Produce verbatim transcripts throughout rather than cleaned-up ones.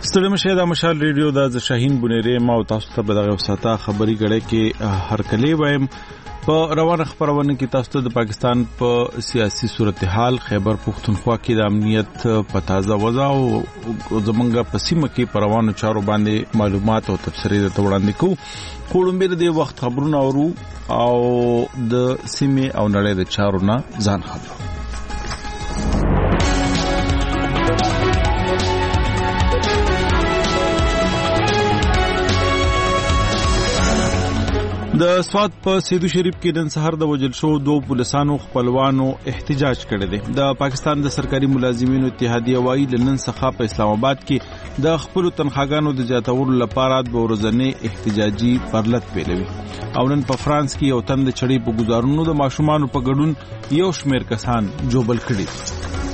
ستړي مشه د مشال ریډیو د شاهین بنيري ما او تاسو ته بدغه وساته خبري غړې کې هر کلی وایم په روانه خبرونه کې تاسو ته د پاکستان په سیاسي صورتحال خیبر پختونخوا کې د امنیت په تازه وضع او زمونږ په سیمه کې په روانو چارو باندې معلومات او تبصرې د وړاندې کوو خورمبه د وخت خبرونه اورو او د سیمه او نړۍ د چارو نه ځان خبرو. د سواد په سیدو شریف کې نن سحر د وجل شو دوه پولیسانو خپلوانو احتجاج کړی دی. د پاکستان د سرکاري ملازمینو اتحادیه وايي لنن څخه په اسلام آباد کې د خپل تنخواګانو د زیاتولو لپاره د ورځنی احتجاجي پرلط پیلوي او نن په فرانس کې یو تند چړې په گزارونو د ماشومان په ګډون یو شمیر کسان جوبل کړي.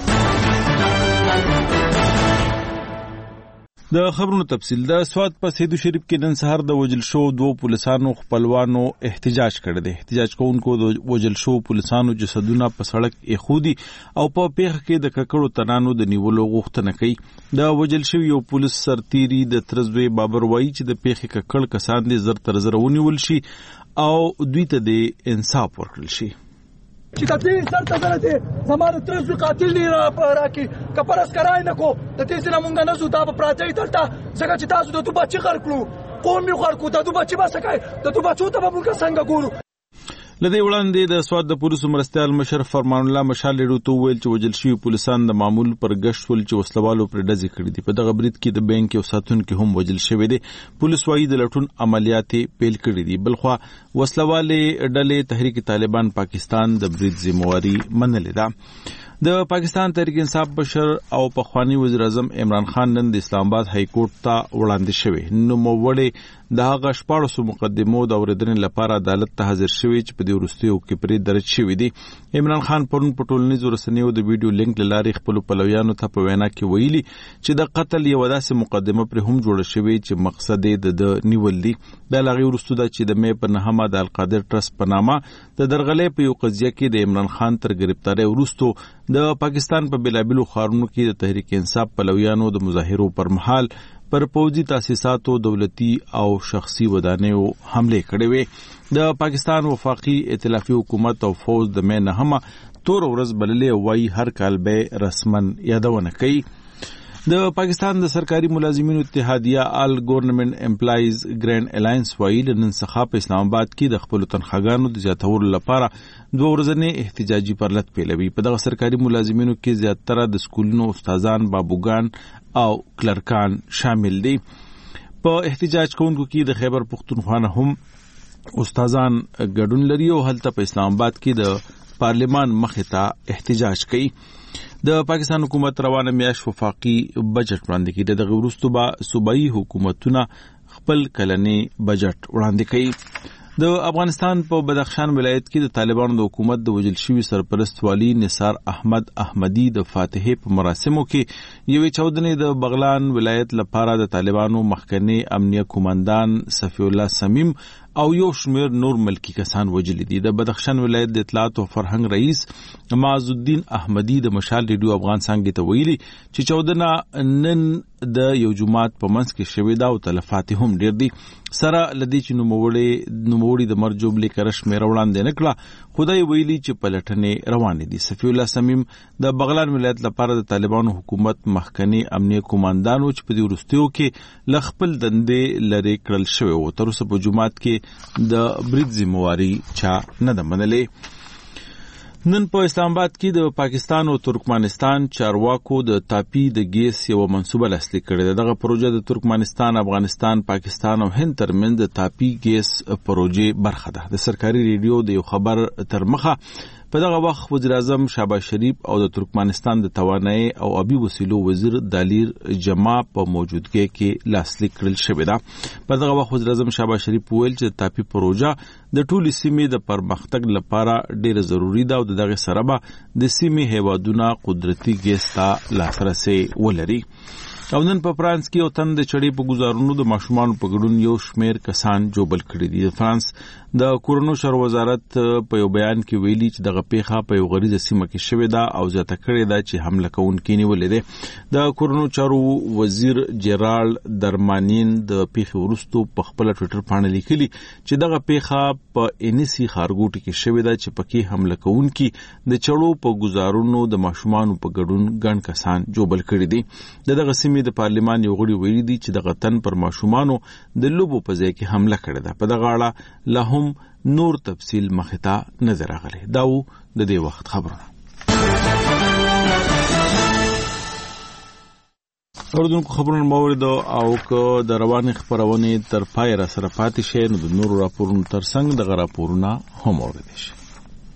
د خبرونو تفصیل د سواد په سیدو شریف کې نن سحر د وجل شو دوه پولیسانو خپلوانو احتجاج کړی دی. احتجاج کوونکو د وجل شو پولیسانو جسدونه په سړک ایخودي او په پیښه کې د ککړو تنانو د نیولو غوښتنه کوي. د وجل شو یو پولیس سرتیری د ترزوی بابر وایي چې د پیښې ککړ کسان دي زر تر زر ونیول شي او دوی ته د انصاف ورکړل شي. چې کتلی سر ته سره دی زماره ترزوی قاتل دی را راکې کپرس کرای نه کو د دې سره مونږ نه زو دا په پراځي دلته څنګه چې تاسو د تو بچی خر کړو قوم یې خر کو د تو بچی بس کوي د تو بچو ته مونږ څنګه ګورو. لدی وړاندې د سواد د پولیسو مرستیال مشر فرمان الله مشال ډیرو ویل چې وجل شوی پولیسان د معمول پر غشت ول چې وسلوالو پر ډزې کړې دي. په دغه برید کې د بانک او ساتونکو هم وجل شوی دي. پولیس وايي د لټون عملیات پیل کړې دي. بلخوا وسلوالې ډلې تحریک طالبان پاکستان د برید ذمہواری منلې ده. د پاکستان تحریک انصاف بشر او پخوانی وزیر اعظم عمران خان نن د اسلام آباد های کورټ ته وړاندې شوی. نو موړې د هغه شپږ مقدمو د اوریدنې لپاره عدالت ته حاضر شوی چې په دې وروستیو کې پرې درج شوی دی. عمران خان پرون په ټولنیزو رسنیو د ویډیو لینک لارې خپل پلویانو ته په وینا کې ویلي چې د قتل یو داسې مقدمه پر هم جوړه شوی چې مقصد یې د نیول دی. د لغې وروسته د چې د مې په نهمه د القادر ټرست په نامه د درغلې په یو قضیه کې د عمران خان تر گرفتاری وروسته د پاکستان په بلابلو خارونو کې د تحریک انصاف پلویانو د مظاهرو پر مهال پر پوځي تاسیساتو دولتي او شخصي ودانیو حمله کړې وې. د پاکستان وفاقي ائتلافي حکومت او فوج د مې نهمه تور ورځ بللې وای هر کال به رسمن یادونه کوي. د پاکستان د سرکاري ملازمینو اتحادیه آل ګورنمنت امپلایز ګرینډ الاینس وايي نن څخه په اسلام آباد کې د خپل تنخواګانو د زیاتولو لپاره دوه ورځنی احتجاجي پرلط پیلوي. په دغه سرکاري ملازمینو کې زیاتره د سکولونو استادان، بابوګان او کلرکان شامل دي. په احتجاج کوونکو کې د خیبر پختونخوا نه هم استادان ګډون لري او هلته په اسلام آباد کې د پارلیمان مخې ته احتجاج کوي. د پاکستان حکومت روانه میاش وفاقي بجټ وړاندې کړي. د غوړستو با صوبایي حکومتونه خپل کلنی بجټ وړاندې کوي. د افغانستان په بدخشان ولایت کې د طالبانو د حکومت د وجل شوی سرپرست والی نثار احمد احمدی د فاتحه په مراسمو کې یوې چودنې د بغلان ولایت لپاره د طالبانو مخکنی امنیه کمانډان صفی الله سمیم او یو شمیر نور ملکی کسان وجل دي. د بدخشان ولایت د اطلاعات او فرهنګ رئیس معز الدین احمدی د مشال ریډیو افغان څنګه ته ویلي چې چودنه نن د یو جماعت په منځ کې شوې ده او تلفات هم ډېر دي. سره لدی چې نوموړي نوموړي د مرجوب لیکرش مې وړاندې نکړه خدای ویلي چې پلټنې روانې دي. صفی الله سمیم د بغلان ولایت لپاره د طالبانو حکومت مخکنی امنیه کمانډانو چې په دې وروستیو کې لخپل دندې لري کړل شوی او تر اوسه په جماعت کې د برید ذمہواری چا نه ده منلې. نن په اسلام آباد کې د پاکستان او ترکمنستان چارواکو د تاپی د ګیس یو منصوبه لاسلیک کړې ده. دغه پروژه د ترکمنستان، افغانستان، پاکستان او هند ترمنځ د تاپی ګیس پروژې برخه ده. د سرکاري ریډیو د یو خبر تر مخه په دغه وخت وزیر اعظم شهباز شریف او د ترکمنستان د توانایي او ابي وسیلو وزیر دالیر جما په موجودګۍ کې لاسلیک کړل شوې ده. په دغه وخت وزیر اعظم شهباز شریف ویل چې تاپی پروژه د ټولې سیمې د پرمختګ لپاره ډېر ضروری ده او دغه سره به د سیمې هیوادونه قدرتي ګیس ته لاسرسي ولري. او نن په فرانس کې یو تن د چړې په ګزارونو د ماشومانو په ګډون یو شمېر کسان جوبل کړي دي. د فرانس د کورونو شهر وزارت په یو بیان کې ویلي چې دغه پیښه په یو غریزه سیمه کې شوې ده او زیاته کړې ده چې حمله کوونکي نیولې ده. د کورونو چارو وزیر جرال درمانین د پیښې وروسته په خپل ټوئیټر باندې لیکلي چې دغه پیښه په انیسي ښارګوټي کې شوې ده چې پکې حمله کوونکي د چړو په ګزارونو د ماشومانو په ګډون ګڼ کسان جوبل کړي دي. دغه سیمې د پارلمان یو غړي ویلي دي چې دغه تن پر ماشومانو د لوبو په ځای کې حمله کړې ده. په دغه اړه لا هم نور تفصیل مخې ته نه دی راغلی. دا و د دې وخت خبرونه. اوردونکو خبرونه مورد او که د روانې خبرونې تر پای را سره پاتې شي نو د نورو راپورونو ترڅنګ دغه راپورونه هم اوریدلی شي.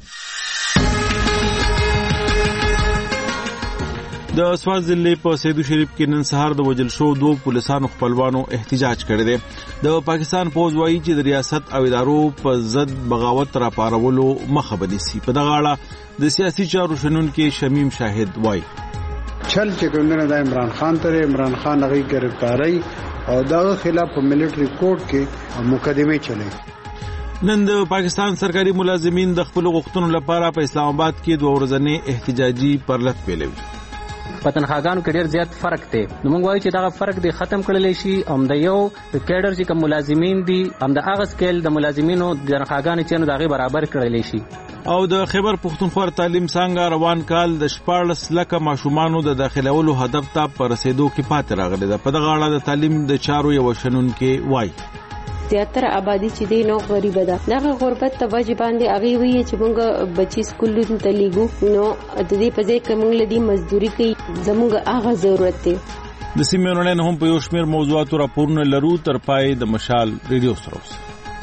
د سوات ضلع په سیدو شریف کې نن سهار د وجل شو دو پولیسانو خپلوانو احتجاج کړی دی. د پاکستان فوج وایي چې د ریاست او ادارو په ضد بغاوت را پارولو مخه بدیسي. په دغه اړه د سیاسي چارو شنونکي شمیم شاهد وایي چل چې کومنه د عمران خان تر عمران خان هغه گرفتاری او دغه خلاف په ملټری کورټ کې مقدمه چلے. نن د پاکستان سرکاري ملازمین د خپل غوښتنو لپاره په اسلام آباد کې دوه ورځنی احتجاجي پرلط پیلوي. په تنخواګانو کې ډېر زیات فرق دی. نو موږ وایو چې دا فرق دی ختم کړل شي. هم د یو کیډر چې کوم ملازمین دي هم د هغه سکیل د ملازمینو د تنخواګانو چې نو دغه برابر کړل شي. او د خیبر پختونخوا تعلیم څنګه روان کال د شپاړس لکه ماشومانو د داخلولو هدف ته پر رسیدو کې پاتې راغلی ده. په دغه اړه د تعلیم د چارو یو شنونکي وایي زیاتره آبادی چې دی نو غریب ده. دغه غربت ته وجه باندې هغه وی چې موږ بچی سکولونو ته لیګو نو د دې په ځای کې موږ لدی مزدوري کوي زموږ هغه ضرورت دی. د سیمې نن هم په یو شمېر موضوعاتو راپورونه لرو. تر پای د مشال ریډیو سره اوسئ.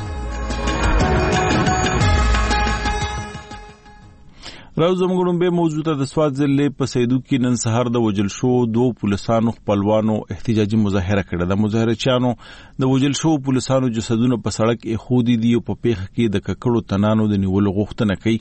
راو زموږ به موضوع ته د سوات ضلع په سیدو کې نن سهار د وجل شو دو پولیسانو خپلوانو احتجاجي مظاهره کړه. د مظاهره چانو د وجل شو پولیسانو جسدونه په سړک ایښودي دي او په پیښه کې د ککړو تنانو د نیولو غوښتنه کوي.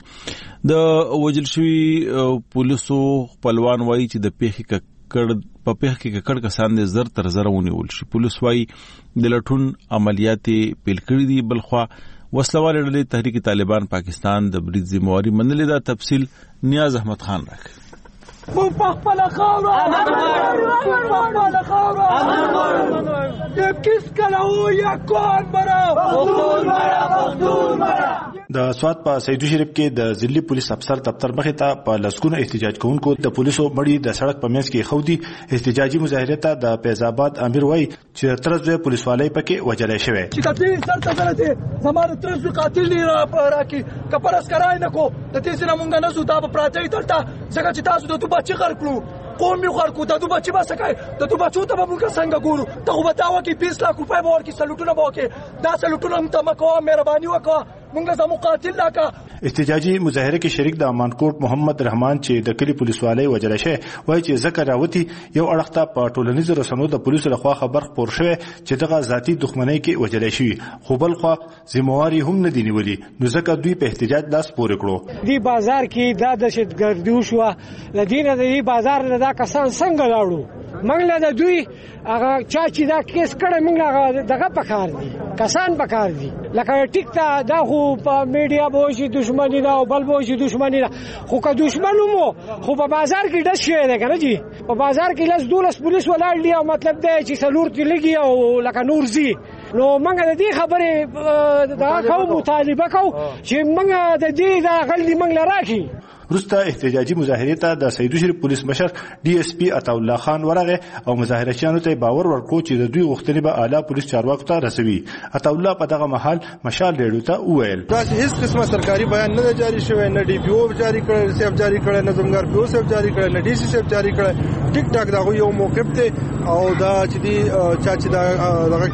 د وجل شوی پولیسو خپلوان وایي چې د پیښې ککړ په پیښه کې ککړ کسان د زر تر زر ونیول شي. پولیس وایي د لټون عملیات پیل کړي دي. بلخوا وسلواله ډلې تحریک طالبان پاکستان د برید ذمہواری منلې ده. تفصیل نیاز احمد خان راکړي. مون پخپل خاورو امن غواړو پخپل خاورو امن غواړو د کس کلو یا کون مرا پختون مرا پختون مرا. د سوات په سیدو شریف کې د ضلعي پولیس افسر دفتر مخې ته په لسګونو احتجاج کوونکو د پولیسو مړي د سړک په منځ کې خودي. احتجاجي مظاهره ته د فیض آباد امیر وایي چې ترځوی پولیسوالۍ پکې وجلې شوی. چې کتي سر ته درته زماره ترځوی قاتل نه را راکی کپرس کرای نه کو د دې سره مونږ نه زو دا پراته تلتا څنګه چې تاسو د تو بچی خرکلو قوم می خرکو ته تو بچی باسه کوي ته تو بچو ته مونږ څنګه ګورو ته خو بتاوه کې بیس لک روپے ور کې سلوټونه بوکه دا سلوټونه هم ته مکو مهرباني وکړه مونږ زمو قاتل لاکا. احتجاجي مظاهره کې شریک د امانکوټ محمد رحمان چې د کلی پولیسوالۍ وجل شي وایي چې ذکر راوتی یو اړخته په ټولنیزو رسنیو د پولیسو لخوا خبر خپور شوی چې دغه ذاتی دښمنۍ کې وجل شي خو بل خو ذمہواری هم نه دی نیولي. نو ځکه دوی په احتجاج لاس پورې کړو. دی بازار کې دا دهشتګردي وشوه لدینه د دې بازار نه دا کسان څنګه لاړو منګله د دوی هغه چا چې دا کیس کړه منګله دغه پکار دي کسان پکار دي لکه ټیک تا دا خو په میډیا به شي دښمنی دا او بل به شي دښمنی دا خو که دښمنو مو خو په بازار کې ډس شوی دی کنه جی په بازار کې لاس دولس پولیس ولاړ دي او مطلب دی چې سلور تی لګي او لکه نور زی نو منګه د دې خبره دا کوم مطالبه کو چې منګه د دې دا غلطي منګله راکې. وروسته احتجاجي مظاهرې ته د سیدو شریف پولیس مشر ډي اس پي عطا الله خان ورغه او مظاهرچیانو ته باور ورکړ چې د دوی غوښتنې به اعلی پولیس چارواکو ته رسوي. عطا الله په دغه مهال مشال ریډیو ته وویل دا هیڅ قسمه سرکاري بیان نه جاری شوی نه ډي پی او جاری کړی سیف جاری کړی نه زمګار پی او سیف جاری کړی نه ډي سي سیف جاری کړی. ټیک ټاک دا یو موقف ته او دا چې دی چا چې دا دغه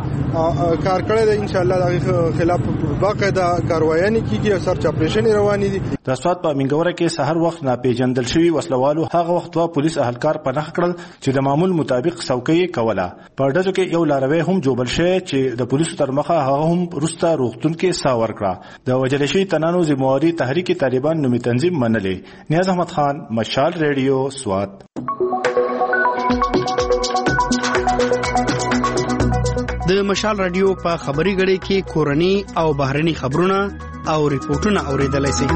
کړی کار کړی دی ان شاء الله د خلاف باقاعده کاروایی نه کیږي او سرچ اپریشن رواني دي. د سوات په منګوره کې سحر وخت ناپېژندل شوی وسلوالو هغه وخت وا پولیس اهلکار پناه کړل چې د معمول مطابق څوکۍ کوله. په ډزو کې یو لاروی هم جوبل شوی چې د پولیسو تر مخه هغه هم روستا روغتون کې سا ورکړه. د وجل شوی تنانو ذمہواری تحریک طالبان نومي تنظیم منلې. نیاز احمد خان مشال ریډیو سوات. د مشال رادیو په خبري غړي کې کورني او بهرني خبرونه او ریپورتونه اوریدلای شئ.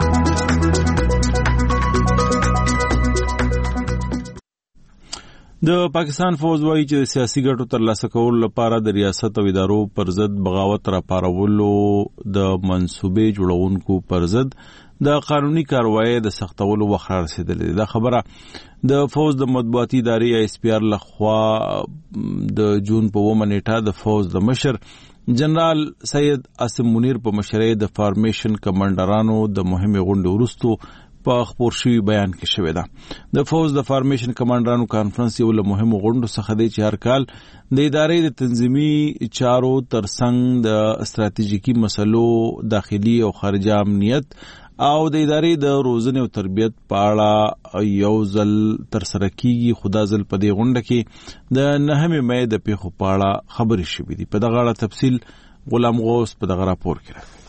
د پاکستان فوج وايي چې سیاسي ګټو ترلاسه کولو لپاره د ریاست او ادارو پر ضد بغاوت راپارولو د منصوبې جوړونکو پر ضد د قانوني کاروایی د سختولو وخت رسیدلی. دا خبره د فوج د مطبوعاتي ادارې ایس پی آر لخوا د جون په اوومه نیټه د فوج د مشر جنرال سید عاصم منیر په مشرۍ د فارمیشن کمانډرانو د مهمې غونډې وروسته په خپور شوي بیان کې شوې ده. د فوج د فارمیشن کمانډرانو کانفرنس یو له مهمو غونډو څخه دی چې هر کال د ادارې د تنظیمي چارو ترڅنګ د ستراتیژیکي مسلو داخلي او خارجي امنیت او د ادارې د روزنې او تربیت په اړه یو ځل ترسره کیږي. خو دا ځل په دې غونډه کې د نهمې مې د پیښو په اړه خبرې شوې دي. په دغه اړه تفصیل غلام غوث په دغه راپور کې راغلی.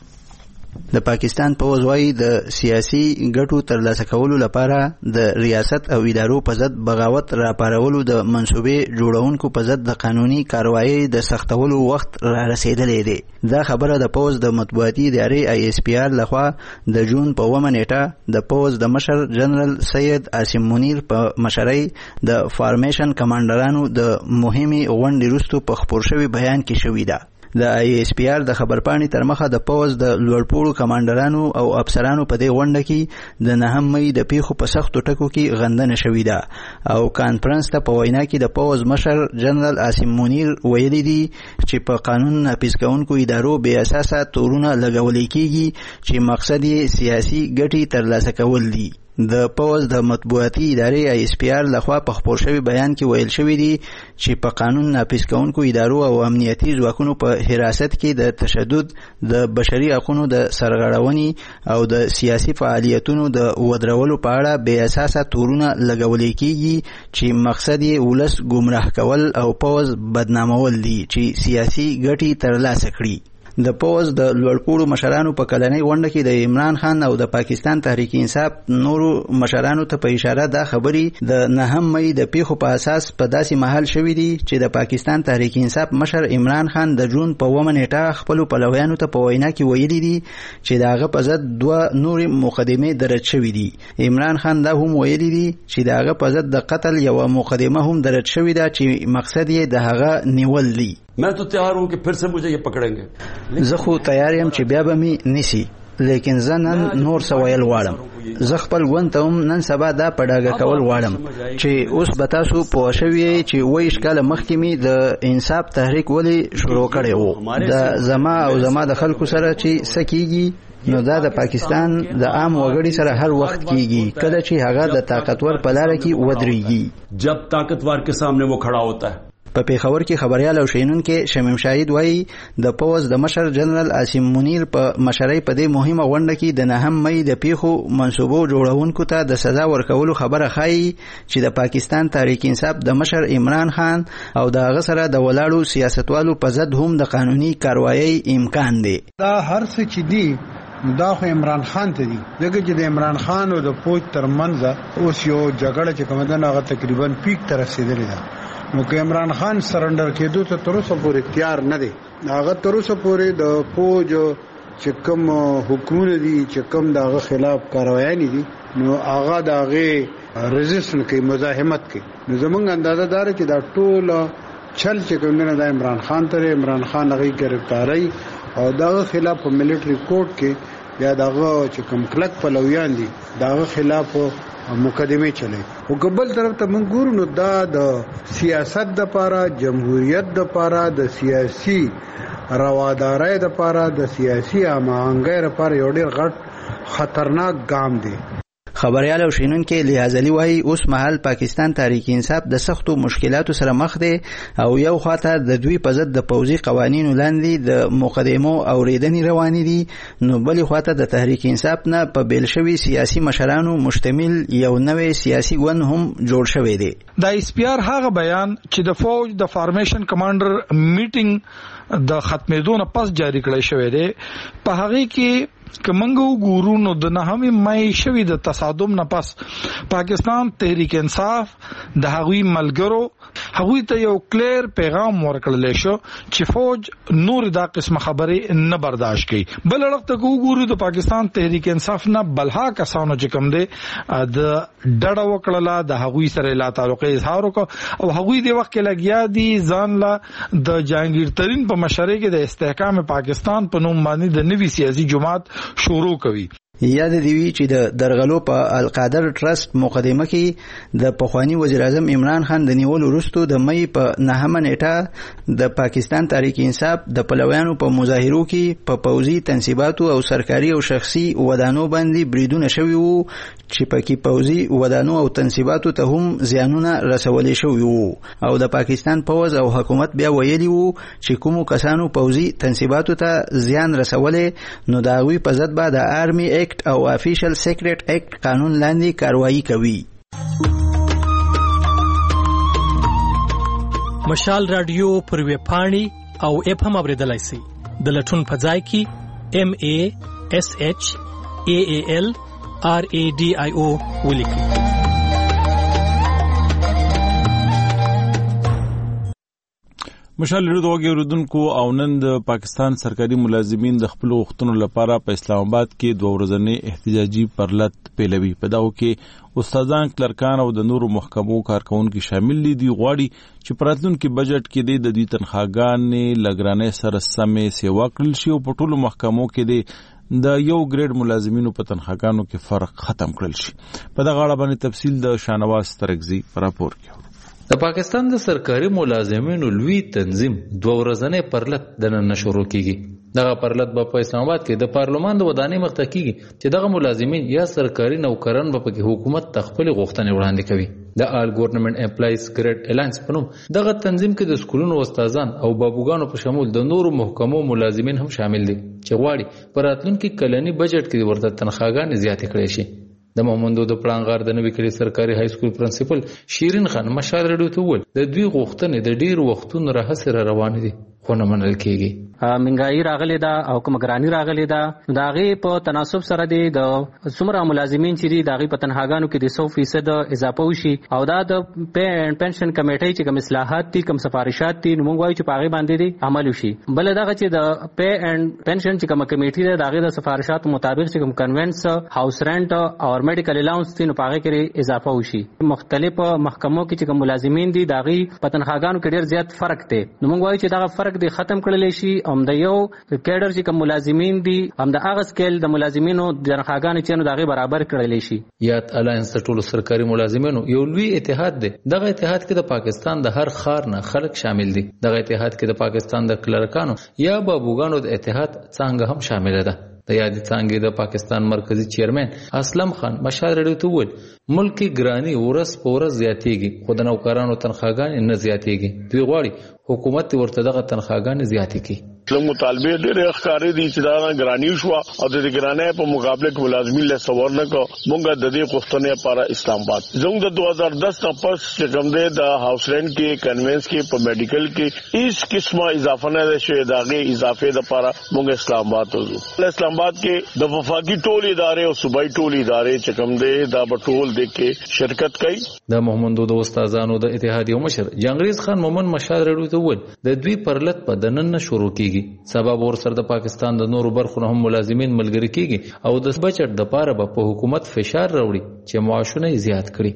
د پاکستان پوځ وايي د سیاسي ګټو ترلاسه کولو لپاره د ریاست او ادارو په ضد بغاوت راپارولو د منصوبې جوړونکو په ضد د قانوني کاروایی د سختولو وخت را رسیدلی دی. دا خبره د پوځ د مطبوعاتي ادارې آی ایس پی آر لخوا د جون په اوومه نیټه د پوځ د مشر جنرال سید عاصم منیر په مشرۍ د فارمیشن کمانډرانو د مهمې غونډې وروسته په خپور شوي بیان کې شوې ده. د آی ایس پی آر د خبرپاڼې تر مخه د پوځ د لوړپوړو کمانډرانو او افسرانو په دې غونډه کې د نهم مې د پیښو په سختو ټکو کې غندنه شوې ده او کانفرنس ته په وینا کې د پوځ مشر جنرال عاصم منیر ویلي دي چې په قانون نافذ کوونکو ادارو بې اساسه تورونه لګولې کېږي چې مقصد یې سیاسي ګټې ترلاسه کول دي. د پوځ د مطبوعاتي ادارې آی ایس پی آر لخوا په خپور شوي بیان کې ویل شوی دی چې په قانون نافذ کوونکو ادارو او امنیتي ځواکونو په حراست کې د تشدد، د بشري حقوقو د سرغړونې او د سیاسي فعالیتونو د ودرولو په اړه بې اساسه تورونه لګولې کېږي چې مقصد یې ولس ګمراه کول او پوځ بدنامول دي چې سیاسي ګټې ترلاسه کړي. د پوځ د لوړپوړو مشرانو په کلنۍ غونډه کې د عمران خان او د پاکستان تحریک انصاف نورو مشرانو ته په اشاره دا خبرې د نهم مې د پیښو په اساس په داسې محل شوې دي چې د پاکستان تحریک انصاف مشر عمران خان د جون په اوومه نیټه خپلو پلویانو ته په وینا کې ویلي دي چې د هغه په ضد دوه نورې مقدمې درج شوې دي. عمران خان دا هم ویلي دي چې د هغه په ضد د قتل یوه مقدمه هم درج شوې ده چې مقصد یې د هغه نیول دي. मैं तो तैयार हूं कि फिर से मुझे ये पकड़ेंगे. زه خو تیار یم چې بیا به می نیسی، لیکن زه نن نور څه ویل غواړم. زه خپل ګوند ته هم نن سبا دا په ډاګه کول غواړم چې اوس به تاسو پوه شوئ چې اوویشت کاله مخکې مې د انصاف تحریک ولې شروع کړی و. د زما او زما د خلکو سره چې څه کیږي نو دا د پاکستان د عام وګړي سره هر وخت کیږي کله چې هغه د طاقتور په لاره کې ودرېږي. जब ताकतवर के सामने वो खड़ा होता है. په پیښور کې خبريال او شینونکو شمیم شاهد وایي د پوځ د مشر جنرال عاصم منیر په مشرۍ په دې مهمه غونډه کې د نهم مې د پیښو منصوبو جوړونکو ته د سزا ورکولو خبره ښایي چې د پاکستان تحریک انصاف د مشر عمران خان او د هغه سره د ولاړو سیاستوالو په ضد هم د قانوني کاروایی امکان دی. دا هر څه چې دی دا خو عمران خان ته دی، ځکه چې د عمران خان او د فوج ترمنځ اوس یو جګړه چې کومه ده هغه تقریبا پیک ته رسیدلې ده. نو که عمران خان سرندر کېدو ته تر اوسه پورې تیار نه دی، هغه تر اوسه پورې د فوج چې کوم حکومت دي چې کوم دغه خلاف کاروایي دي نو هغه دغه ریزیسټنس کوي، مزاحمت کوي. نو زمونږ اندازه دار چې دا ټول چل چې کوم نه د عمران خان ته عمران خان هغه گرفتاری او دغه خلاف په ملټری کورټ کې یا دغه چې کوم کلک پلویان دي دغه خلاف مقدمه چلے. او قبل طرف ته موږ ګورو نو دا د سیاست د پاره، جمهوریت د پاره، د سیاسي روادارۍ د پاره، د سیاسي امانګۍ لپاره یو ډېر غټ خطرناک ګام دی. خبريال او شینونکو لیازلی وایي اوس مهال پاکستان تحریک انصاف د سختو مشکلاتو سره مخ دی او یو خاطر د دوی په ضد د پوځي قوانینو لاندې د مقدمو او ریدنې روانې دي، نو بل خاطر د تحریک انصاف نه په بیل شوي سیاسي مشرانو مشتمل یو نوې سیاسي ګوند هم جوړ شوی دی. د ایس پی آر هغه بیان چې د فوج د فارمیشن کمانډر میټینګ د ختمېدو نه پس جاری کړی شوی دی، په هغه کې کمنګو ګورو نو د نهمې مې شوی د تصادم نه پس پاکستان تحریک انصاف د هغوی ملګرو هغوی ته یو کلیر پیغام ورکړل شو چې فوج نور دا قسم خبرې نه برداشت کوي. بل وخت کو ګورو د پاکستان تحریک انصاف نه بلها کسانو چې کوم دي د ډډه وکړه د هغوی سره لا تعلق اظهار وکړ او هغوی د وخت کې لګیا دي ځان لا د جهانگیر ترین په مشرۍ کې د استحکام پاکستان په نوم باندې د نوي سیاسي جماعت شروع کوي. یاد دی وی چې د درغلو په القادر ټرست مقدمه کې د پخوانی وزیر اعظم عمران خان د نیول وروسته د مې په نهمه نیټه د پاکستان تحریک انصاف د پلویانو په مظاهرو کې په پوځي تنصیباتو او سرکاري او شخصي ودانو باندې بریدونه شوي وو چې پکې پوځي ودانو او تنصیباتو ته هم زیانونه رسولې شوي وو او د پاکستان پوځ او حکومت بیا ویلي وو چې کومو کسانو پوځي تنصیباتو ته زیان رسولې نو دا غوي په ضد به د آرمي او افیشل سیکریټ ایکټ قانون لاندې کاروایی کوي. مشال رادیو پر ویب پاڼې او اپ هم اوریدلای شئ. د لټون په ځای کې ام ای اس ایچ ای ای ال آر ای ډي آی او ولیکئ. مشال رادیو اوریدونکو او نن د پاکستان سرکاري ملازمین د خپل غوښتنو لپاره په اسلام آباد کې دوه ورځنی احتجاجي پرلط پیلوي. په دغه کې استادان، کلرکان او د نورو محکمو کارکونکو شامل دي. غواړي چې په راتلونکي بجټ کې د دوی تنخواګانې لګرانۍ سره سمې سیوا کړل شي او په ټولو محکمو کې د د یو ګریډ ملازمینو په تنخواګانو کې فرق ختم کړل شي. په دغه اړه باندې تفصیل د شانواز ترکزي په راپور کې. د پاکستان د سرکاري ملازمینو لوی تنظیم دوه ورځنی پرلط د نن شروع کیږي. دغه پرلط به په اسلام آباد کې د پارلمان د ودانۍ مخ ته کیږي چې دغه ملازمین یا سرکاري نوکران به په حکومت تخپل غوښتنې وړاندې کوي. د آل ګورنمنت امپلایز ګریډ الانس په نوم دغه تنظیم کې د سکولونو استادان او بابوګانو په شمول د نورو محکمو ملازمین هم شامل دي چې غواړي په راتلونکي کلني بجټ کې ورته تنخواګانې زیاتې کړي شي. د محمدو د پلانغار د نوي کلی سرکاري های سکول پرنسپل شیرین خان مشال رډیو ته وویل د دوی غوښتنې د ډیر وختونو راهیسې را روانې دي خو نه منل کېږي. منګایي راغلی ده او کوم ګرانی راغلی ده د هغې په تناسب سره دی د څومره ملازمین چې دي د هغې په تنخواګانو کې د سو فیصد اضافه وشي او دا د پے اینډ پنشن کمیټۍ چې کوم اصلاحات دي کوم سفارشات دي نو موږ وایو چې په هغې باندې دی عمل وشي. بله دغه چې د پے اینډ پنشن چې کومه کمیټۍ ده د هغې د سفارشاتو مطابق چې کوم کنوینس هاوس رینټ او میډیکل الاونس دي نو په هغې کې اضافه وشي. مختلف محکمو کې چې کوم ملازمین دي د هغې په تنخواګانو کې ډېر زیات فرق دی نو موږ وایو چې دغه فرق دی ختم کړلی شي. هم د یو کیډر چې کوم ملازمین دي هم د هغه سکیل د ملازمینو د تنخواګانې چې نو د هغې برابر کړلی شي. یاد الاینس د ټولو سرکاري ملازمینو یو لوی اتحاد دی. دغه اتحاد کې د پاکستان د هر ښار نه خلک شامل دي. دغه اتحاد کې د پاکستان د کلرکانو یا بابوګانو د اتحاد څانګه هم شامل ده. د یادې څانګې د پاکستان مرکزی چیرمن اسلم خان مشال رډیو ته وویل ملکی ګرانی ورځ په ورځ زیاتېږي خو د نوکرانو تنخواګانې نه زیاتېږي. دوی غواړي حکومت ورته دغه تنخواګانې زیاتې کړي. لږ مطالبه ډېرې ښکارې دي چې دا ګراني شوه او د دې ګرانۍ په مقابله کې ملازمین له سوار نه کو مونږ د دې غوښتنې لپاره اسلام آباد زموږ د دوه هزار دس نه پس چې کوم دی د هاوس رینټ کې کنوینس کې په میډیکل کې هیڅ قسمه اضافه نه ده شوې. د هغې اضافې لپاره مونږ اسلام آباد ته ځو. اسلام آباد کې د وفاقي ټول ادارې او صوبایي ټول ادارې چې کوم دی دا به ټول د کې شرکت کوي. د محمدو د استادانو د اتحادیو مشر جنگریز خان مومن مشال رډیو ته وویل د دوی پرلط په دنن نه شروع کیږي سبب ورسره د پاکستان د نورو برخو نه هم ملازمین ملګری کیږي او د بجټ د پاره به په حکومت فشار راوړي چې معاشونه زیات کړي.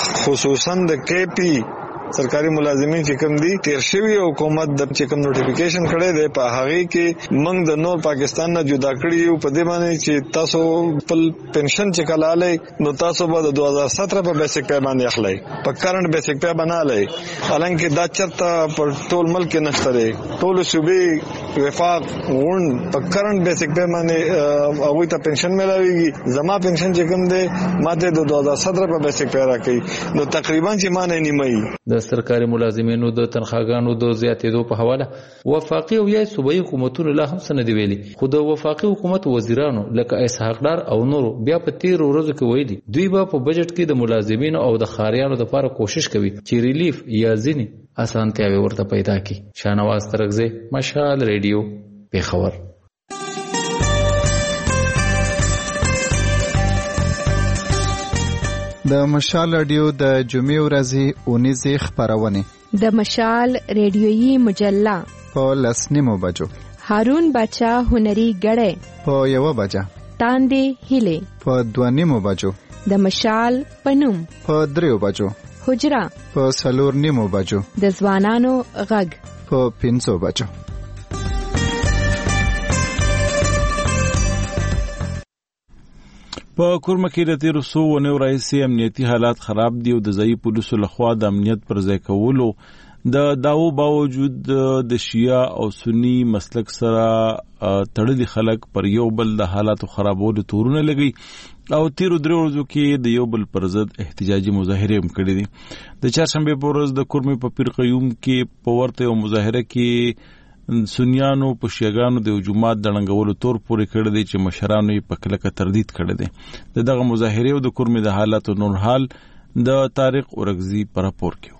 خصوصا د کې پی سرکاري ملازمین چې کوم دي تیر شوی حکومت د چې کوم نوټیفیکیشن کړي دی په هغه کې موږ د نور پاکستان نه جدا کړی یو په دې باندې چې تاسو خپل پنشن چې کلاله نو تاسو به د دوه هزار ستره په بیسیک پے باندې اخلي په کرنٹ بیسیک پے بناله حالانکه دا چرته په ټول ملک نشته دی. ټول صوبې وفاق ون په کرنٹ بیسیک پے باندې هغه ته پنشن ملاويږي. زما پنشن چې کوم دی ماته د دوه هزار ستره په بیسیک پے راکې نو تقریبا چې مانه نیمه د سرکاري ملازمینو د تنخواګانو د زیاتېدو په حواله وفاقي او یا صوبایي حکومتونو لا هم څه نه دی ویلي خو د وفاقي حکومت وزیرانو لکه اسحاق ډار او نورو بیا په تیرو ورځو کې ویلي دوی به په بجټ کې د ملازمینو او د ښاریانو لپاره کوشش کوي چې ریلیف یا ځینې اسانتیاوې ورته پیدا کړي. شانواز ترکزی مشال ریډیو پیښور. د مشال رادیو د جمعې ورځې اونیزې خبرونه، د مشال ریډیویي مجله په لسنیمو بجو، هارون بچا هنري غړې په یو بجه، تاندې هیلې په دوانیمو بجو، د مشال پنوم په دریو بجو، حجرا په سلور نیمو بجو، د ځوانانو غږ په پنځو بجو. په کورمه کې د تیر څو ونیو راهیسې امنیتي حالات خراب دي او د ځایي پولیسو لخوا د امنیت پر ځای کولو د داو باوجود د شیعه او سنی مسلک سره تړلي خلک پر یو بل د حالاتو خرابولو تورونه لګي او تیر درې ورځو کې د یو بل پر ضد احتجاجي مظاهره هم کړې دي. د چهارشنبه په ورځ د کورمې په پیر قیوم کې په ورته یو مظاهره کې سنیانو په شیعاګانو د جماعت د ړنګولو تور پورې کړی دی چې مشرانو یې په کلکه تردید کړی دی. د دغه مظاهرې او د کورمې د حالاتو نور حال د طارق اورګزي په راپور کې.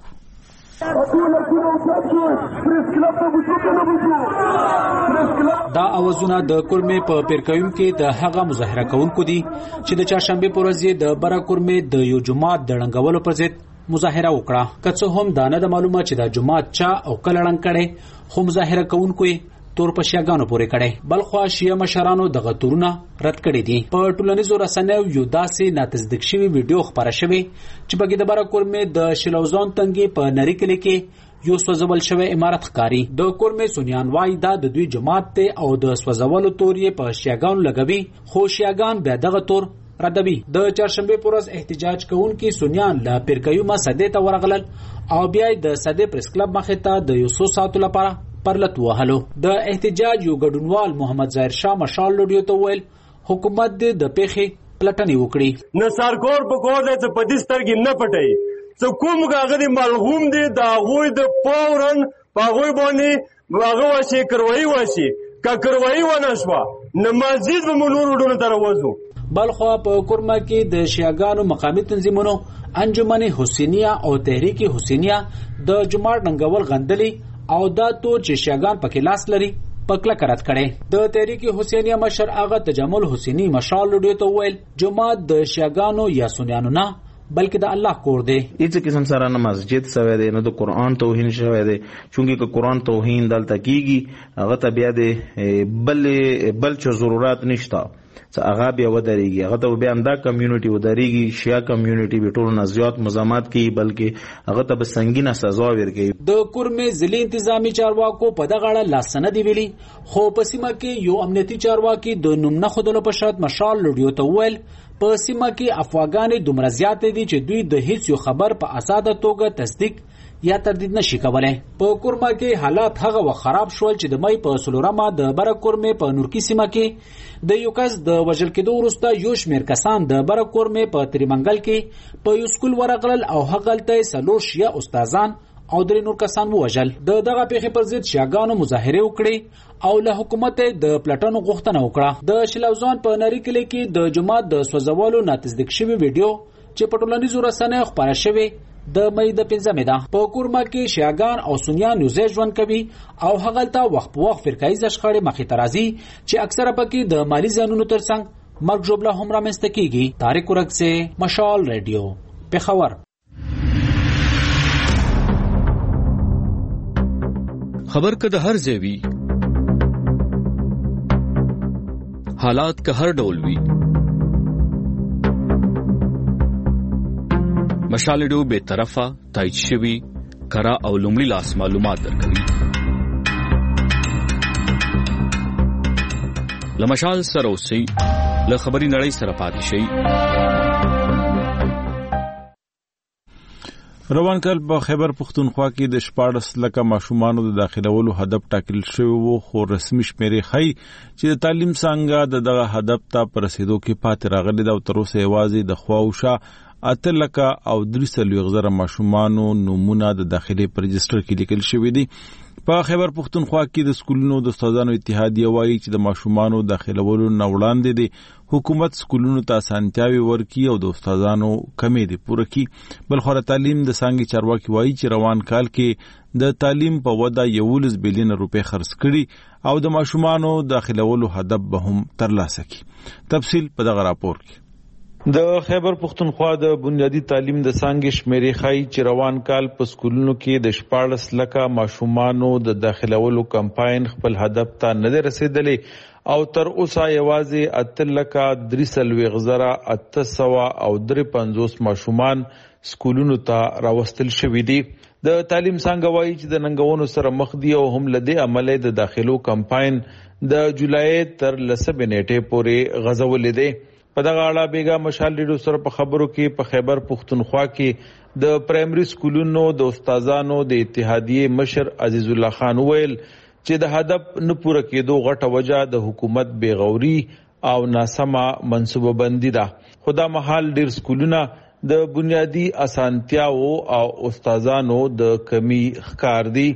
دا اوازونه د کورمې په پیرکویم کې د هغه مظاهره کوونکو دي چې د چهارشنبه په ورځ د برا کورمې د یو جماعت د ړنګولو پر ضد مظاهره وکړه. که څه هم دا نه د معلومه چې د جماعت چا او کله ړنګ کړي، خو مظاهره کوونکو تور په شیعاګانو پورې کړي. بلخوا شیعه مشرانو دغه تورونه رد کړي دي. په ټولنیزو رسنیو یو داسې ناتصدیق شوی ویډیو خبره شوی چې بګې د برا کورمې د شلوزان تنګي په نری کلی کې یو سوځول شوی عمارت ښکاری. د کورمې سنیان وای دا د دوی جماعت ته او د سوځولو تور یې په شیعاګانو لګوي، خو شیعاګان بیا دغه تور ردوی. د چهارشنبه پر ورځ احتجاج کوونکي سنیان له پیرکیومه سدې ته ورغلل او بیا د سدې پریس کلب مخې ته د یو څو ساعتو لپاره پرلت وهلو. د احتجاج یو ګډونوال محمد ظاهر شاه مشال لوډیو ته ویل حکومت د پیښې پلټنې وکړي. نثارکور په کور د پدې سترګې نه پټي څو کوم غاغدي ملغوم دي دا غوي د پاورن پاغوي باندې هغه واشي کروي واشي کا کروي ونه شو نمازید به مونور ډونه دروازو. بلخوا په کورمه کې د شیعاګانو مقامی تنظیمونو انجمن حسینیه او تحریک حسینیه د جماعت ډنګول غندلي او دا تو چې شیعاګان پکې لاس لري پکله کرت کړي. د تحریک حسینیه مشر آغا تجمل حسینی مشال لوډیو ته ویل جماعت د شیعاګانو یا سنیانو نه بلکې د الله کور دی. هیڅ قسم سره نه مسجد سوی دی نه د قرآن توهین شوی دی، چونکه که قرآن توهین دلته کیږي هغه ته بیا د بل بل چا ضرورت نشته څه هغه بیا ودرېږي، هغه ته بیا همدا کمیونټي ودرېږي. شیعه کمیونټي به ټولو نه زیات مزاحمت کوي بلکې هغه ته به سنګینه سزا ورکوي. د کورمې ضلعي انتظامی چارواکو په دغه اړه لاس نه دی ویلي، خو په سیمه کې یو امنیتي چارواکي د نوم نه ښودلو په شرط مشال لوډیو ته وویل په سیمه کې افواګانې دومره زیاتې دي چې دوی د هیڅ یو خبر په آزاده توګه تصدیق یا تردید نشي کولای. په کورمه کې حالات هغه وخت خراب شول چې د مې په څلورمه د بره کورمې په نورکی سیمه کې د یو کس د وژل کېدو وروسته یو شمېر کسان د بره کورمې په تریمنګل کې په یو سکول ورغلل او هغلته څلور شیعه استادان او درې نور کسان ووژل. د دغه پیښې پر ضد شیعاګانو مظاهرې وکړې او له حکومت د پلټنو غوښتنه وکړه. د شلوزان په نری کلی کې د جماعت د سوځولو ناتصدیق شوی ویډیو چې په ټولنیزو رسنیو خپاره شوی د مې د پنځمې ده. په کورمه کې شیعاګان او سنیان یو ځای ژوند کوي او هغلته وخت په وخت فرقایي شخړې مخې ته راځي چې اکثره پکې د مالی زیانونو ترڅنګ مرګ ژوبله هم رامنځته کیږي. طارق اورګزي، مشال ریډیو، پېښور. خبر که د هر ځای وي، حالات که هر ډول وي، مشال ریډیو به طرفه تایید شوی کرا او لومړي لاس معلومات درکوي. لمشال سره اوسئ، له خبري نړۍ سره پاتې شئ. روان کال په خیبر پختونخوا کې د شپاړس لکه ماشومانو د داخلولو هدف ټاکل شوی وو، خو رسمي شمیرې ښیي چې د تعلیم څانګه د دغه هدف ته په رسیدو کې پاتې راغلې ده او تر اوسه یوازې د خواوشا اته لکه او درې څلوېښت زره ماشومانو نومونه د داخلي په رجسټر کې لیکل شوي دي. په خیبر پختونخوا کې د سکولونو د استادانو اتحادیه وایي چې د ماشومانو داخلولو نه وړاندې د حکومت سکولونو ته اسانتیاوې ورکړي او د استادانو کمې دې پوره کړي. بلخو تعلیم د څانګې چارواکي وایي چې روان کال کې د تعلیم په وده یولس بیلیون روپۍ خرڅ کړي او د ماشومانو داخلولو هدف به هم ترلاسه کړي. تفصیل په دغه راپور کې. د خیبر پښتونخوا د بنیادی تعلیم د څانګې شمیرې ښایي چې روان کال په سکولونو کې د شپاړس لکه ماشومانو د داخلولو کمپاین خپل هدف ته نه دی رسېدلی او تر اوسه یوازې اته لکه درې څلوېښت زره اته سوه او درې پنځوس ماشومان سکولونو ته راوستل شوي دي. د تعلیم څانګه وایي چې د ننګونو سره مخ دي او هم له دې امله د داخلو کمپاین د جولای تر لسمې نیټې پورې غځولی دی. په دغه اړه بیګا مشال ریډیو سره په خبرو کې په خیبر پښتونخوا کې د پرایمري سکولونو د استادانو د اتحادیې مشر عزیز الله خان وویل چې د هدف نه پوره کېدو غټه وجه د حکومت بېغوري او ناسمه منصوبه بندي ده. خو دا مهال ډېر سکولونه د بنیادي اسانتیاو او استادانو د کمی ښکار دي.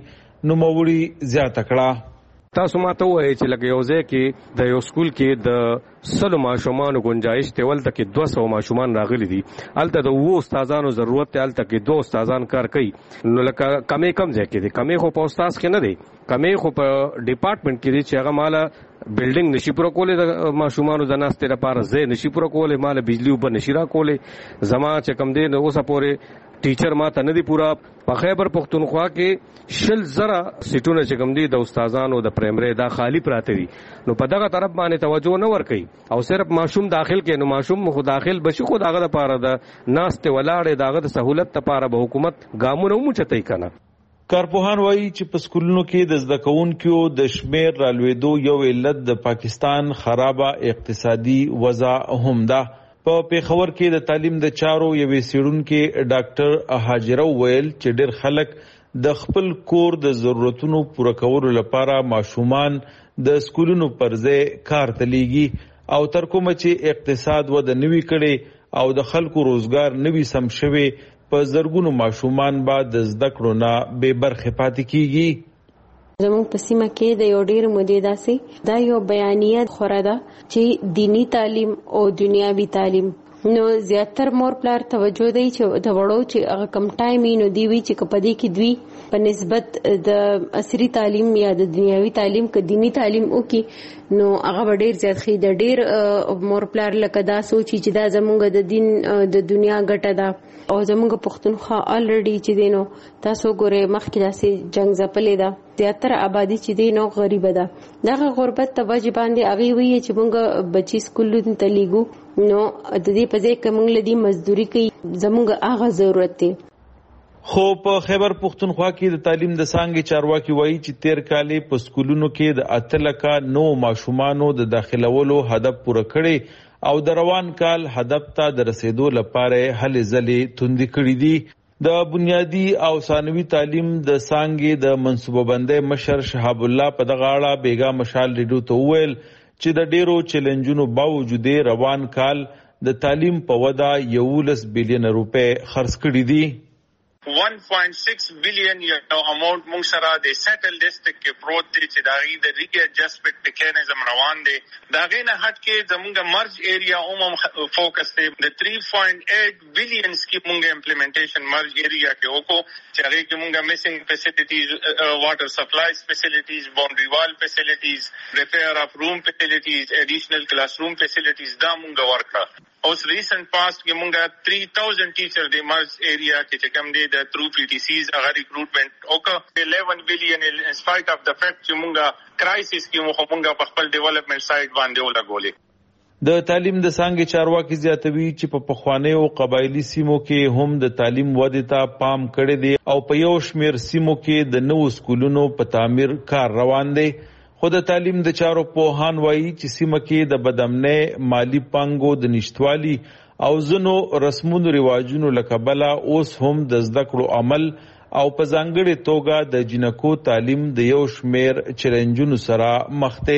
نوموړي زیاته کړه تاسو ماته وایي چې لکه یو ځای کې د یو سکول کې د سلو ماشومانو گنجائش ته ولته کې دوه سوه ماشومان راغلي دي، هلته د اوو استادانو ضرورت دی، هلته کې دوه استادان کار کوي. نو لکه کمې کم ځای کې دي، کمې خو په استاذ کې نه دی، کمې خو په ډپارټمنټ کې دي چې هغه ماله بلډینګ نشي پوره کولی د ماشومانو د ناستې لپاره، ځای نشي پوره کولی، ماله بجلي اوبه نشي راکولی. زما چې کم دی نو اوسه پورې ټیچر ما ته نه دی پورا. په خیبر پښتونخوا کې شل زره سیټونه چې کوم دي د استادانو د پرایمري دا خالی پراته دي. نو په دغه طرف باندې توجه نه ورکوي او صرف ماشوم داخل کې، نو ماشوم خو داخل بشي خو دغه لپاره د ناستې ولاړې دغه د سہولت لپاره به حکومت ګامونه وموچتای کنه. کارپوهان وایي چې په سکولونو کې د زده کوونکو د شمیر رالوېدو یو علت د پاکستان خرابه اقتصادي وضع هم ده. په پیښور کې د تعلیم د چارو یوې څېړونکې ډاکټر هاجره وویل چې ډېر خلک د خپل کور د ضرورتونو پوره کولو لپاره ماشومان د سکولونو پر ځای کار ته لیږي او تر کومه چې اقتصاد وده نوي کړي او د خلکو روزګار نوي سم شوي، په زرګونو ماشومان به د زده کړو نه بې برخې پاتې کیږي. زموږ په سیمه کې د یو ډېر مودې داسې دا یو بیانیه خوره ده چې دینی تعلیم او دنیاوي تعلیم، نو زیاتر مور پلار توجه دی چې د وړو چې هغه کم ټایم نو دی وی چې کپدې کې دوی په نسبت د عصري تعلیم یا د دنیاوي تعلیم ک دینی تعلیم او کې نو هغه ډېر زیات خې د ډېر مور پلار لکه دا سوچي چې دا زموږ د دین د دنیا ګټه ده او زموږ پښتونخوا الریډي چې دینو تاسو ګوره مخکې داسې جنگ ځپلې ده، زیاتره آبادی چې دینو غریبه ده. دغه غربت ته وجه باندې هغې وایي چې موږ بچي سکولونو ته لیږو، نو د دې په ځای کې موږ له دې مزدوري کوي، زموږ هغه ضرورت دی. خو په خیبر پښتونخوا کې د تعلیم د څانګې چارواکي وایي چې تیر کالې په سکولونو کې د اته لکه نو ماشومانو د داخلولو هدف پوره کړي او د روان کال هدف ته د رسیدو لپاره هلې ځلې توندې کړي دي. د بنیادی او ثانوي تعلیم د څانګې د منصوبه بندۍ مشر شهاب الله په دغه اړه بیګا مشال ریډیو ته وویل چې د ډیرو چیلنجونو باوجود روان کال د تعلیم په وده یولس بیلیون روپۍ خرڅ کړي دي. one point six billion یو اماونت مونږ سره د سیټل ډسټرکټ کې پروت دی چې دا غي د ری ایڈجسټمنټ میکانیزم روان دی. دا غي نه هټ کې زموږ مرج ایریا عموم فوکس دی د three point eight billion کې مونږ امپلیمنټیشن مرج ایریا کې وکړو چې هغه کې مونږ میسنګ فیسیلیټیز، واټر سپلایز فیسیلیټیز، باونډري وال فیسیلیټیز، ریپیر اف روم فیسیلیټیز، ایډیشنل کلاس روم فیسیلیټیز دا مونږ ورکړه. اوس ریسنٹ پاسٹ کې مونږه three thousand ټیچر د مرج ایریا کې چې کوم دی د تھرو پی ټی سیز هغه ریکروټمنټ وکړه. eleven billion in spite of the fact چې مونږه کرایسس کې مونږه په خپل ډیولپمنٹ سایډ باندې ولګولې. د تعلیم د څانګې چارواکي زیاتوي چې په پخوانیو قبایلی سیمو کې هم د تعلیم ودې ته پام کړی دی او په یو شمیر سیمو کې د نوو سکولونو په تعمیر کار روان دی. خو د تعلیم د چارو پوهان وایي چې سیمه کې د بدامنۍ، مالی پانګو د نشتوالي او ځینو رسمونو رواجونو له کبله اوس هم د زده کړو عمل او په ځانګړې توګه د جنکو تعلیم د یو شمیر چیلنجونو سره مخ دی.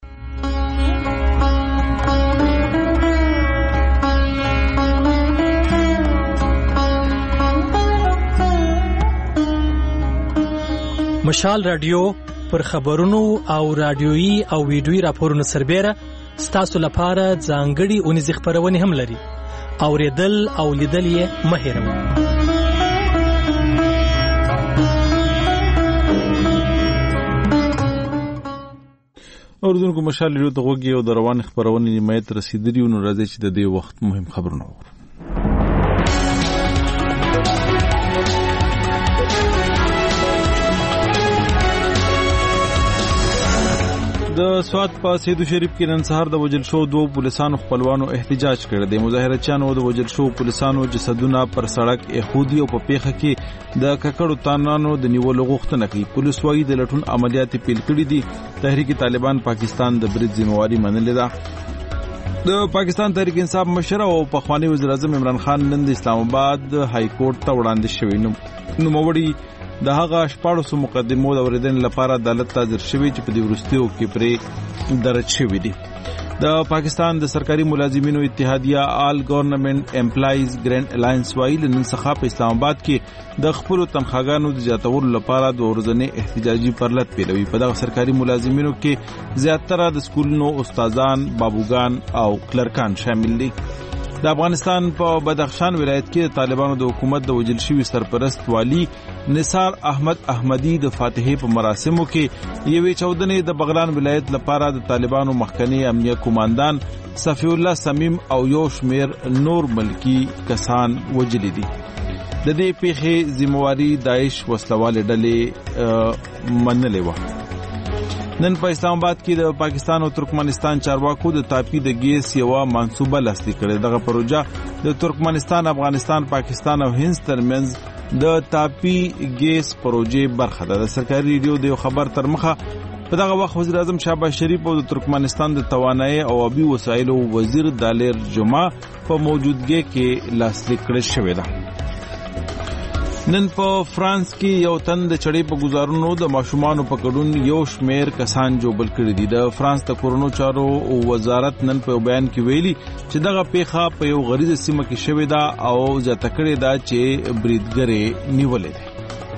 مشال رادیو پر خبرونو او رادیويي او ویډیويي راپورونو سربېره ستاسو لپاره ځانګړي اونیزې خپرونې هم لري. اوریدل او لیدل یې مه هېروئ. اوردونکو مشال ریډیو ته غوږی او د روان خبرونې نمایت رسیدلی نو راځي چې د دې وخت مهم خبرونه وګورو. د سوات په سیدو شریف کې نن سهار د وجل شو دوه پولیسانو خپلوانو احتجاج کړی دی. مظاهرچیانو د وجل شو پولیسانو جسدونه پر سړک اخودي او په پیښه کې د ککړو تانانو د نیولو غوښتنه کوي. پولیس وايي د لټون عملیات پیل کړي دي. تحریک طالبان پاکستان د برید ذمہواری منلې ده. د پاکستان تحریک انصاف مشر او پخوانی وزیر اعظم عمران خان نن د اسلام آباد های کورټ ته وړاندې شوی. نو نوموړي د هغه شپاړسو مقدمو د اوریدنې لپاره عدالت ته حاضر شوی چې په دې وروستیو کې پرې درج شوی دي. د پاکستان د سرکاري ملازمینو اتحادیه آل گورنمنت امپلایز ګرینډ الاینس وايي نن څخه په اسلام آباد کې د خپل تنخواګانو د زیاتولو لپاره د ورځنی احتجاجي پرلط پیلوي. په دغه سرکاري ملازمینو کې زیاتره د سکولونو استادان، بابوګان او کلرکان شامل دي. د افغانستان په بدخشان ولایت کې د طالبانو د حکومت د وجل شوی سرپرست والی نثار احمد احمدی د فاتحې په مراسمو کې یوې چودنې د بغلان ولایت لپاره د طالبانو مخکنی امنیه کمانډان صفی الله سمیم او یو شمیر نور ملکی کسان وجلی دي. د دې پیښې ذمہواری داعش وسلواله ډلې منلې و. نن په اسلام آباد کې د پاکستان او ترکمنستان چارواکو د تاپی د ګیس یو منصوبه لاسلیک کړې. دغه پروژه د ترکمنستان، افغانستان، پاکستان او هند ترمنځ د تاپی ګیس پروژې برخه ده. د سرکاري ریډیو د خبر تر مخه په دغه وخت وزیر اعظم شهباز شریف او د ترکمنستان د توانایي او آبي وسایلو وزیر دالیر جمعه په موجودګۍ کې لاسلیک کړل شوې ده. نن په فرانس کې یو تن د چړې په گزارونو د ماشومانو په ګډون یو شمیر کسان جوبل کړي دي. د فرانس د کورونو چارو وزارت نن په بیان کې ویلي چې دغه پیښه په یو غریزه سیمه کې شوې ده او زیاته کړې ده چې بریدګرې نیولې ده.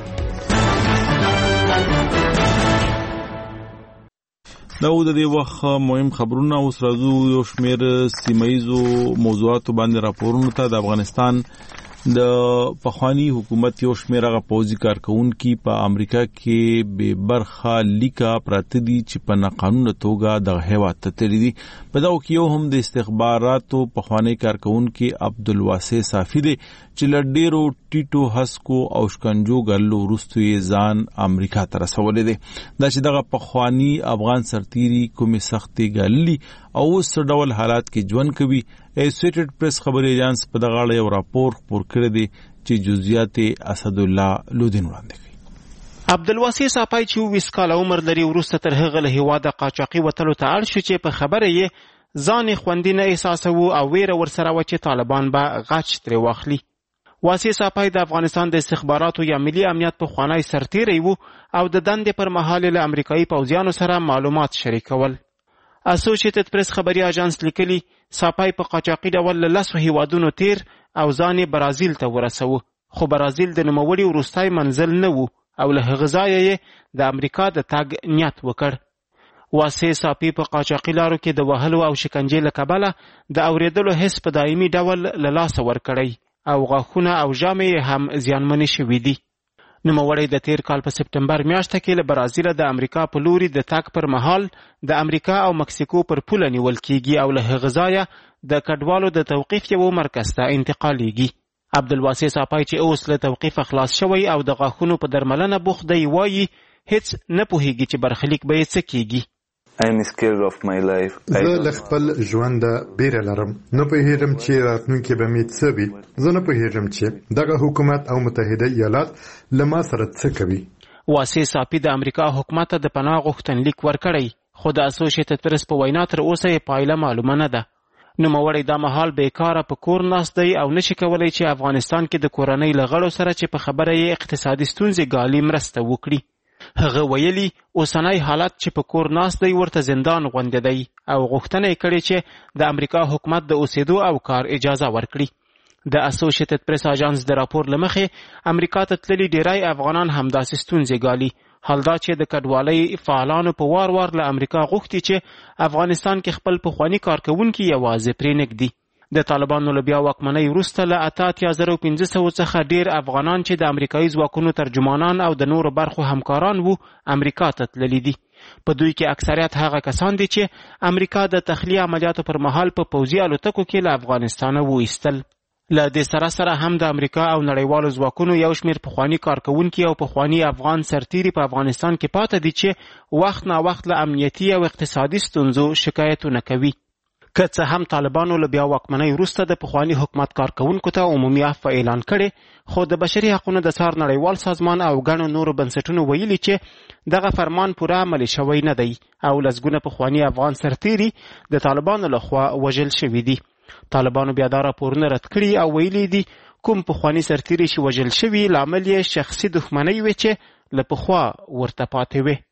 دا و د دې وخت مهم خبرونه. اوس راځو یو شمیر سیمایزو موضوعاتو باندې راپورونو ته. د افغانستان د پخوانی حکومت یو شمیر هغه پوځي کارکونکي په امریکا کې به برخه لیکا پراته دي چې په ناقانونه توګه د هیواد ته تللي دي. په دغه کې یو هم د استخباراتو پخوانی کارکونکي عبدالواسع صافي دی چې له ډیرو ټیټو هسکو او شکنجو ګالو وروسته یې ځان امریکا ته رسولی دی. دا چې دغه پخوانی افغان سرتیري کومې سختې ګاللي او اوس څه ډول حالات کې ژوند کوي. ایسوسییټډ پریس خبري ایجنس په دغه اړه یو راپور خپور کړی دی چې جزئیات اسد الله لودین وړاندې کوي. عبدالواسع صافي چې ویس کال عمر لري وروسته تر هغه له هیواده قاچاقي وتلو ته اړ شو چې په خبره یې ځان خوندي نه احساسوو او ویره ورسره و چې طالبان به غچ ترې واخلي. واسع صافي د افغانستان د استخباراتو یا ملي امنیت په خوانی سرتیری وو او د دندې پر مهال له امریکایي پوځیانو سره معلومات شریکول. اسوسییټډ پریس خبري اژانس لیکلي صافي په قاچاقي ډول له لسو هیوادونو تیر او ځان برازیل ته ورسوه، خو برازیل د نوموړي وروستی منزل نه وو او له هغه ځایه یې د امریکا د تګ نیت وکړ. واسع صافي په قاچاقي لارو کې د وهلو او شکنجې له کبله د اورېدلو حس په دایمي ډول له لاسه ورکړی او غاښونه او ژامې هم زیانمنې شوي دي. نوموړی د تیر کال په سپټمبر میاشته کې له برازیل د امریکا په لوري د تګ پر مهال د امریکا او مکسیکو پر پوله نیول کیږي او له هغه ځایه د کډوالو د توقیف یو مرکز ته انتقالیږي. عبدالواسع صافي چې اوس له توقیف خلاص شوی او د غاښونو په درملنه بوخت دی وایي هیڅ نه پوهیږي چې برخلیک به یې څه کیږي. I'm scared of my life. زه له خپل ژوند بیره لرم. نه پوهیږم چې راتلونکي به مې څه وي. زه نه پوهیږم چې دغه حکومت او متحده ایالات له ما سره څه کوي. واسع صافي د امریکا حکومت ته د پناه غوښتنلیک ورکړی، خو د اسوسییټډ پریس په وینا تر اوسه یې پایله معلومه نه ده. نوموړی دا مهال بیکاره په کور ناست دی او نشي کولی چې افغانستان کې د کورنۍ له غړو سره چې په خبره یې اقتصادي ستونزې ګالي مرسته وکړي. هغه ویلي اوسنی حالت چې په کور ناست دی ورته زندان غوندې دی او غوښتنه یې کړې چې د امریکا حکومت د اوسېدو او کار اجازه ورکړي. د اسوسییټډ پریس اژانس د راپور له مخې امریکا ته تللي ډیری افغانان همداسې ستونزې ګالي. حال دا چې د کډوالۍ فعالانو په وار وار له امریکا غوښتي چې افغانستان کې خپل پخواني کارکوونکي یوازې پرې نږدي. د طالبانو له بیا واکمنۍ وروسته له اته اتیا زره پنځه سوه څخه ډیر افغانان چې د امریکایي ځواکونو ترجمانان او د نورو برخو همکاران وو امریکا ته تللي دي. په دوی کې اکثریت هغه کسان دي چې امریکا د تخلیه عملیاتو پر مهال په پوځي الوتکو کې له افغانستانه وایستل. له دې سره سره هم د امریکا او نړیوالو ځواکونو یو شمېر پخواني کارکوونکي او پخواني افغان سرتیري په افغانستان کې پاتې دي چې وخت نا وخت له امنیتي او اقتصادي ستونزو شکایتونه کوي. که څه هم طالبانو له بیا واکمنۍ وروسته د پخواني حکومت کارکوونکو ته عمومي عفو اعلان کړي، خو د بشري حقونو د څار نړیوال سازمان او ګڼو نورو بنسټونو ویلي چې دغه فرمان پوره عملي شوی نه دی او لسګونه پخواني افغان سرتیري د طالبانو لخوا وژل شوي دي. طالبانو بیا دا راپورونه رد کړي او ویلي دي کوم پخواني سرتیري چې وژل شوي لامل یې شخصي دښمنۍ وې چې له پخوا ورته پاتې وې.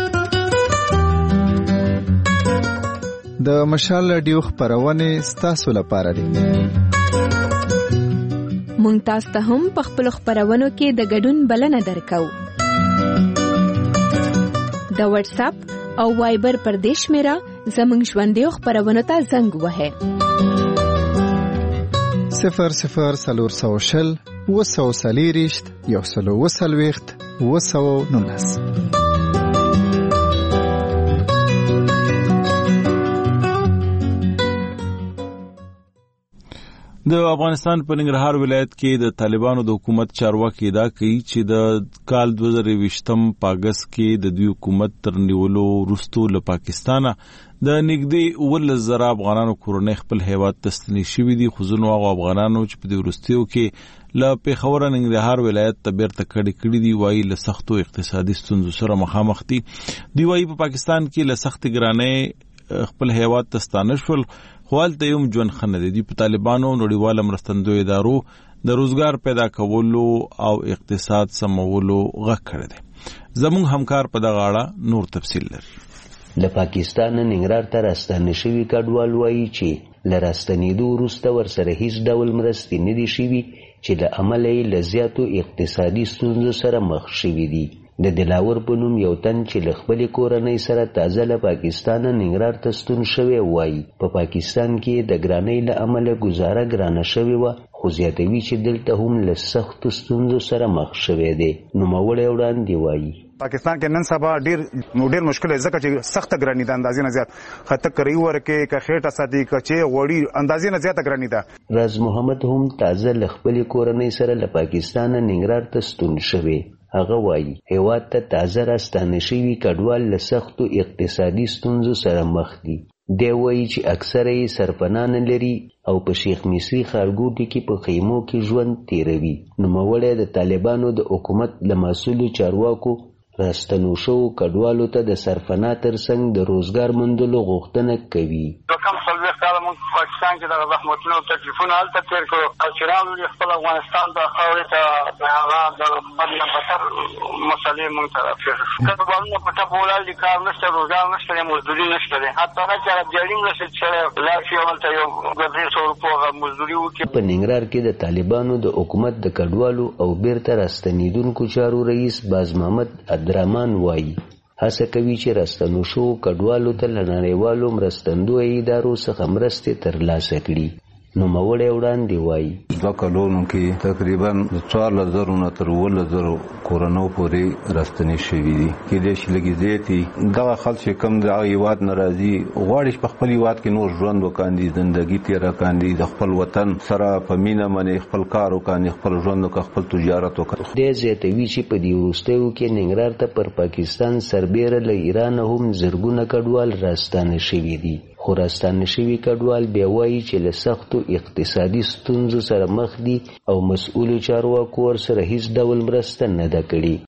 د مشال رادیو خپرونې ستاسو لپاره دي. مونږ تاسو ته هم په خپل خپرونو کې د ګډون بلنه درکو. د واتس اپ او وایبر پر دې شمیره زموږ ژوندۍ خپرونو ته زنګ وهه. صفر صفر سلور سو شل وسو سلیریشت یو سلو وسلویخت وسو نونس. د افغانستان په ننګرهار ولایت کې د طالبانو د حکومت چارواکي دا کوي چې د کال دوه زره یوویشتم په اګست کې د دوی حکومت تر نیولو وروسته له پاکستانه د نږدې اوولس زره افغانانو کورنۍ خپل هیواد ته ستنې شوي دي، خو ځینو هغو افغانانو چې په دې وروستیو کې له پېښوره ننګرهار ولایت ته بیرته کډې کړي دي وایي له سختو اقتصادي ستونزو سره مخامخ دي. دوی وایي په پاکستان کې له سختې ګرانۍ خپل هیواد ته ستانه شول، خو هلته یې هم ژوند ښه نه دی. دوی په طالبانو نړیواله مرستندویو ادارو د روزګار پیدا کولو او اقتصاد سمولو غږ کړی دی. زموږ همکار په دغه اړه نور تفصیل لري. له پاکستان ننګرهار ته راستانه شوي کډوال وایي چې له راستنېدو وروسته ورسره هیڅ ډول مرستې نه دي شوي چې له امله یې له زیاتو اقتصادي ستونزو سره مخ شوي دي. د دلاور په نوم یو تن چې له خپلې کورنۍ سره تازه له پاکستانه ننګرهار ته ستون شوی وایي په پاکستان کې د ګرانۍ له امله ګزاره ګرانه شوې وه، خو زیاتوي چې دلته هم له سختو ستونزو سره مخ شوی دی. نوموړی وړاندې وایي پاکستان کې نن سبا ډیر ډیر مشکل دی ځکه چې سخته ګراني ده، اندازې نه زیات خطر کوي ورکه که خېټه ساتي که چې وړي اندازې نه زیاته ګراني ده. راز محمد هم تازه له خپلې کورنۍ سره له پاکستانه ننګرهار ته ستون شوی. هغه وایي هیواد ته تازه راستانه شوي کډوال له سختو اقتصادي ستونزو سره مخ دي. دی وایي چې اکثره یې سرپناه نه لري او په شیخ مصري ښارګوټي کې په خیمو کې ژوند تیروي. نوموړی د طالبانو د حکومت له مسؤلو چارواکو راستنو شوو کډوالو ته د سرپناه ترڅنګ د روزګار موندلو غوښتنه کوي. کم څلوېښت کاله موږ په پاکستان کې دغه زحمتونه او تکلیفونه هلته تېر کړو او چې راغلو خپل افغانستان ته خاورې ته د هغه د بد نه بدتر مسلې موږ ته راپېښې شوې. کډوالونه په ټپه ولاړ دي، کار نشته، روزګار نشته دی، مزدوري نشته دی. حتی نه چې اربجاړي هم رسېد چې لاړ شي هلته یو دوه درې سوه روپو هغه مزدوري وکړي. په ننګرهار کې د طالبانو د حکومت د کډوالو او بیرته راستنېدونکو چارو رئیس باز محمد عبدالرحمن وایي هڅه کوي چې راستنو شوو کډوالو ته له نړیوالو مرستندویو ادارو څخه مرستې ترلاسه کړي. نوموړی وړاندې وایي دوه کلونو کې تقریبا د څوارلس زرو نه تر اوولس زرو کورنیو پورې راستنې شوي دي. کېدای شي لږې زیاتې دغه خلک چې کوم د هغه هېواد نه راځي غواړي چې په خپل هېواد کې نور ژوند وکاندي، زندګي تېره کاندي، د خپل وطن سره په مینه باندې خپل کار وکاندي، خپل ژوند وکړي، خپل تجارت وکړي. دی زیاتوي چې په دې وروستیو کې ننګرهار ته پر پاکستان سربیره له ایرانه هم زرګونه کډوال راستانه شوي دي. خو راستانه شوي کډوال بیا وایي چې له سختو اقتصادي ستونزو سره مخ دي او مسؤلو چارواکو ورسره هیڅ ډول مرسته نه ده کړې.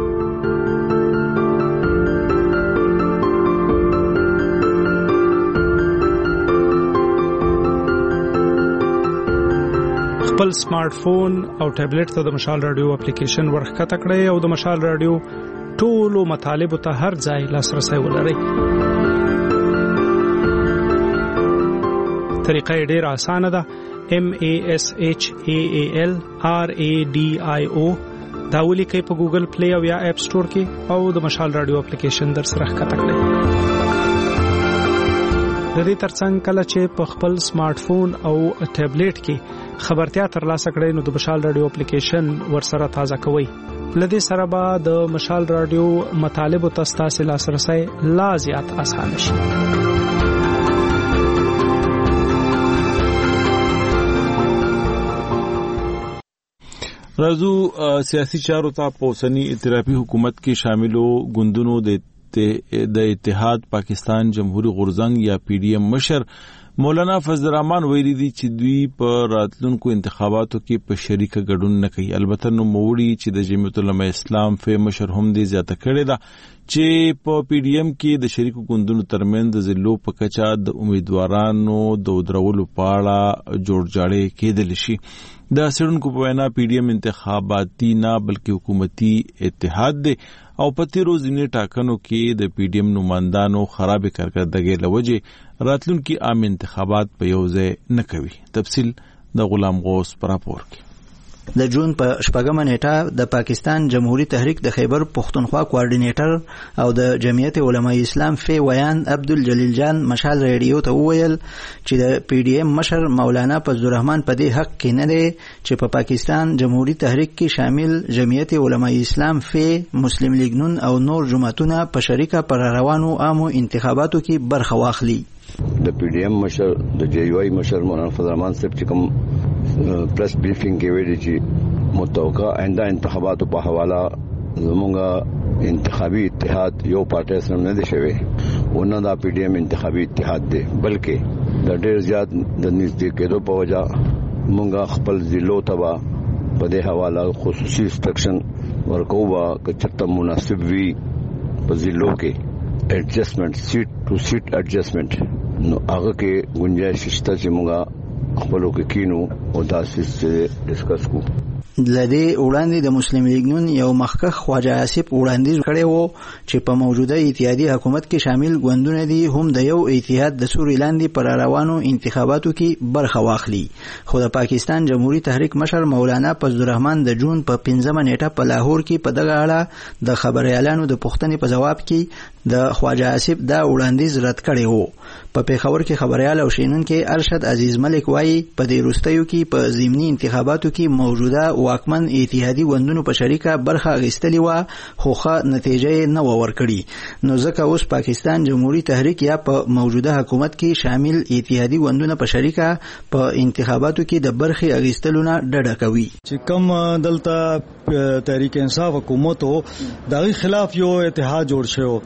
خپل سمارټ فون او ټابلیټ ته د مشال رادیو اپلیکیشن ورښکته کړئ او د مشال رادیو ټولو مطالبو ته هر ځای لاسرسی ولرئ. طریقه یې ډېره اسانه ده. ام ای اس ایچ ای ای ال آر ای ډي آی او دا ولیکئ په ګوګل پلی او یا اپ سټور کې او د مشال رادیو اپلیکیشن در سره ښکته کړئ. د دې ترڅنګ کله چې په خپل سمارټ فون او ټابلیټ کې خبرتیا ترلاسه کړئ نو د مشال رادیو اپلیکیشن ورسره تازه کوئ. لدې سره به د مشال رادیو مطالب ته ستاسو لاسرسي لا زیات اسانه شي. راځو سیاسي چارو ته. په اوسنی ائتلافي حکومت کې شاملو ګوندونو د اتحاد پاکستان جمهوریت غورځنګ یا پی ډی ایم مشر مولانا فضل الرحمن ویلي دي چې دوی په راتلونکو انتخاباتو کې په شریکه ګډون نه کوي. البته نو موړي چې د جمعیت العلماء اسلام په مشر هم دي زیاته کړې ده چې په پی ډی ایم کې د شریکو ګوندونو ترمنځ د ضلعو په کچه د امیدوارانو د درولو په اړه جوړجاړی کېدل شي. د سړونکو په وینا پی ډی ایم انتخاباتي نه بلکې حکومتي اتحاد دی او په تیرو ځینې ټاکنو کې د پی ډی ایم نمائندانو خرابې کارکردګۍ له وجې راتلونکي عام انتخابات په یو ځای نه کوي. تفصیل د غلام غوث پر راپور کې. د جون په شپږمه نیټه د پاکستان جمهوریت تحریک د خیبر پختونخوا کوارډینیټر او د جمعیت علماء اسلام فی ویان عبدالجلیل جان مشال ریډیو ته وویل چې د پی ډی ایم مشر مولانا فضل الرحمن په دې حق کې نه دی چې په پاکستان جمهوریت تحریک کې شامل جمعیت علماء اسلام فی، مسلم لیگ نون او نور جماعتونه په شریکه پر روانو عامو انتخاباتو کې برخه واخلي. د پی ډی ایم مشر د جی یو ای مشر مولانا فضل الرحمن صاحب چې کوم پریس بریفینګ کې ویلي چې متوقع آئنده انتخاباتو په حواله زموږ انتخابي اتحاد یو پارټي سره نه دی شوی، ونه دا پی ډی ایم انتخابي اتحاد دی بلکې د ډېر زیات د نږدې کېدو په وجه موږ خپل ضلعو ته په دې حواله خصوصي انسټرکشن ورکو با که چېرته مناسب وي په ضلعو کې ایڈجسٹمنٹ سیٹ ټو سیٹ ایڈجسٹمنٹ نو هغه کې گنجائش شته چې موږ خپلو کې کینو او داسې څه ډسکس کوو. لدې وړاندې د مسلم لیگ نون یو مخکښ خواجه آصف وړاندیز کړی و چې په موجوده اتحادي حکومت کې شامل ګوندونه دي هم د یو اتحاد د سوري لاندې پر روانو انتخاباتو کې برخه واخلي. خو د پاکستان جمهوریت تحریک مشر مولانا فضل الرحمن د جون په پنځمه نیټه په لاهور کې په دغه اړه د خبريالانو د پوښتنې په جواب کې د خواجه آصف دا وړاندیز رد کړی و. په پیښور کې خبريال او شینونکو ارشد عزیز ملک وایي په دې وروستیو کې په ضمني انتخاباتو کې موجوده واکمن اتحادي ګوندونو په شریکه برخه اخیستلې و خو ښه نتیجه نه ورکړي، نو ځکه اوس پاکستان جمهوریت تحریک یا په موجوده حکومت کې شامل اتحادي ګوندونه په شریکه په انتخاباتو کې د برخه اخیستلو نه ډډه کوي. چې کوم دلته تحریک انصاف حکومت او دغه خلاف یو اتحاد جوړ شو،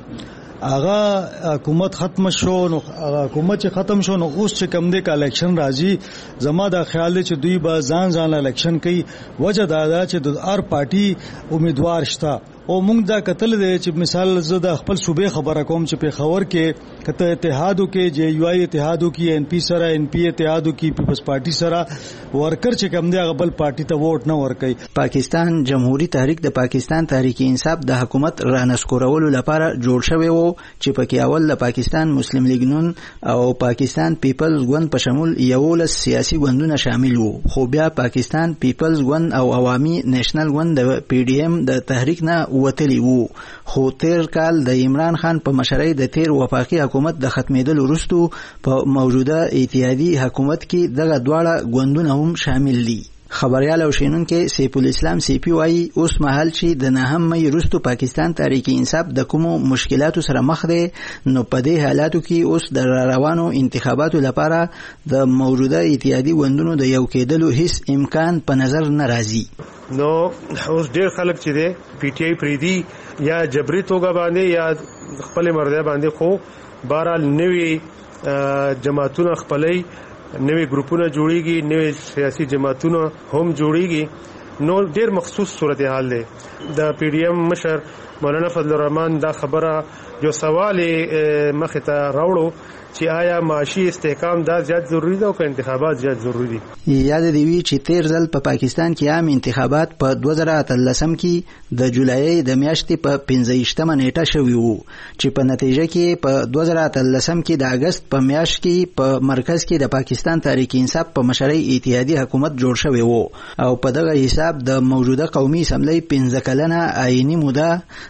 هغه حکومت ختم شو، نو هغه حکومت چې ختم شو نو اوس چې کوم د الیکشن راځي، زما دا خیال دی چې دوی به ځان ځان الیکشن کوي. وجه دا ده چې د هر پارټي امیدوار شته او موږ دا کتل دی چې مثال زه د خپل صوبې خبره کوم چې په خبر کې کته اتحادو کې جی یو ای اتحادو کې ان پی سره ان پی اتحادو کې پیپلز پارټي سره ورکر چې کوم دی هغه بل پارټي ته ووټ نه ورکوي. پاکستان جمهوریت تحریک د پاکستان تحریک انصاف د حکومت رانسکورولو لپاره جوړ شوی و چې پکې اول د پاکستان مسلم لیگ نون او پاکستان پیپلز ګوند په شمول یولس سیاسي ګوندونه شامل وو، خو بیا پاکستان پیپلز ګوند او عوامي نېشنل ګوند د پی ډی ایم د تحریک نه وتلی وو. خو تیر کال د عمران خان په مشرۍ د تیر وفاقي حکومت د ختمېدلو وروسته په موجوده اتحادي حکومت کې دغه دواړه ګوندونه هم شامل دي. خبريال او شینونکو سیف الاسلام سی پی وايي اوس مهال چې د نهم مې وروسته پاکستان تحریک انصاف د کومو مشکلاتو سره مخ دی، نو په دې حالاتو کې اوس د روانو انتخاباتو لپاره د موجوده اتحادي ګوندونو د یو کېدلو هیڅ امکان په نظر نه راځي. نو اوس ډېر خلک چې دی پی ټی آی پریدي یا جبري توګه باندې یا خپل مرده باندې، خو بهرحال نوي جماعتونه خپلای نوې ګروپونه جوړیږي، نوې سیاسي جماعتونه هم جوړیږي، نو ډېر مخصوص صورتحال دی. د پی ډی ایم مشر مولانا فضل الرحمن دا خبره یو سوال مخې ته راوړو چې آیا معاشي استحکام دا زیات ضروری ده او که انتخابات زیات ضروری دي. یاد دی وی چې تیر ځل په پاکستان کې عام انتخابات په دوه زره اتلسم کې د جولای د میاشتې په پنځه نیټه شوی وو چې په نتیجه کې په دوه زره اتلسم کې د اگست په میاشت کې په مرکز کې د پاکستان تحریک انصاف په مشرۍ اتحادي حکومت جوړ شوی وو او په دغه حساب د موجوده قومي اسمبلی پنځه کلنه آئینی موده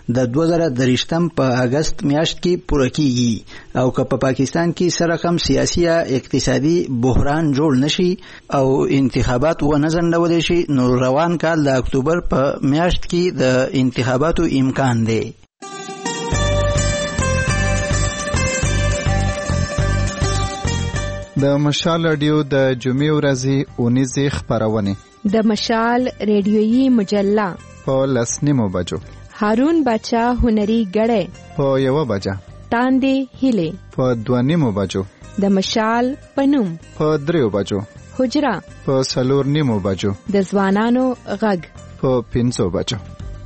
د دوه زره درېشتم په اگست میاشت کې پوره کیږي او که په پاکستان کې سره کم سیاسي یا اقتصادي بحران جوړ نشي او انتخابات و نه ځنډول شي نو روان کال د اکتوبر په میاشت کې د انتخاباتو امکان دی. د مشال رادیو د جمعې ورځې اونیزې خپرونې د مشال ریډیویي مجله په لس نیمو بجو، هارون باچا هنري ګړی په یوه بجه، تاندې هیلې په دوه نیمو بجو، د مشال پنوم په دریو بجو، حجره په څلور نیمو بجو، د ځوانانو غږ په پنځو بجو.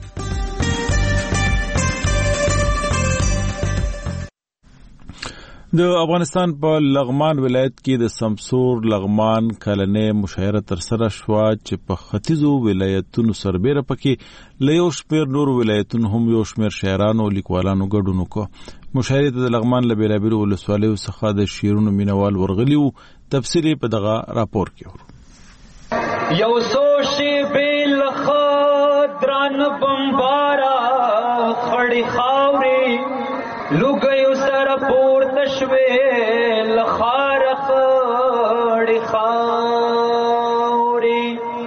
د افغانستان په لغمان ولایت کې د سمسور لغمان کلنۍ مشاعره ترسره شوه چې په ختیځو ولایتونو سربیره پکې له یو شمېر نور ولایتونو هم یو شمېر شاعرانو او لیکوالانو ګډون وکړ. مشاعرې ته د لغمان له بېلابېلو ولسوالیو څخه د شعرونو مینوال ورغلي وو. تفصیل یې په دغه راپور کې ورو. یو څو شیبې له ښه درانه بمباره خړې خاورې لوګیو سره پورته شوې له ښاره خړې خاورې.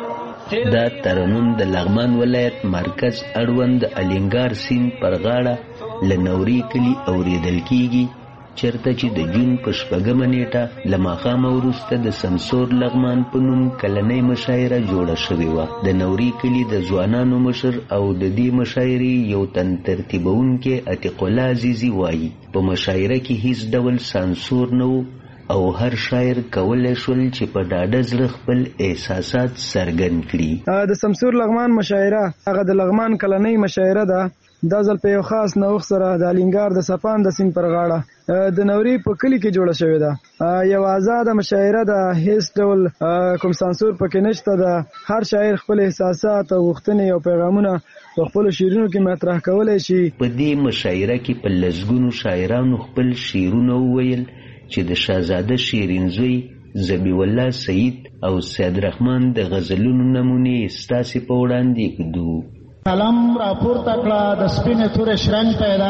دا ترنم د لغمان ولایت مرکز اړوند الینګار سیند پر غاړه له نوري کلي اورېدل کیږي چرته چې د جون په شپږمه نیټه له ماښامه وروسته د سمسور لغمان په نوم کلنۍ مشاعره جوړه شوې وه. د نوري کلي د ځوانانو مشر او د دې مشاعرې یو تن ترتیبونکی عتیق الله عزیزي وایي په مشاعره کې هیڅ ډول سانسور نه و او هر شاعر کولی شول چې په ډاډه زړه خپل احساسات څرګند کړي. د سمسور لغمان مشاعره هغه د لغمان کلنۍ مشاعره ده. دا ځل په یو خاص نوښت سره د الینګار د صفان د سیند پر غاړه د نوري په کلي کې جوړه شوې ده. یو آزاده مشاعره ده، هیڅ ډول کوم سانسور پکې نشته ده. هر شاعر خپل احساسات او غوښتنې او پیغامونه په خپلو شعرونو کې مطرح کولی شي. په دې مشاعره کې په لسګونو شاعرانو خپل شعرونه وویل چې د شاهزاده شیرین زوی زبی الله سعید او سید رحمان د غزلونو نمونې ستاسې په وړاندې کړو. قلم را پورته کړه د سپینې تورې شرنګ پیدا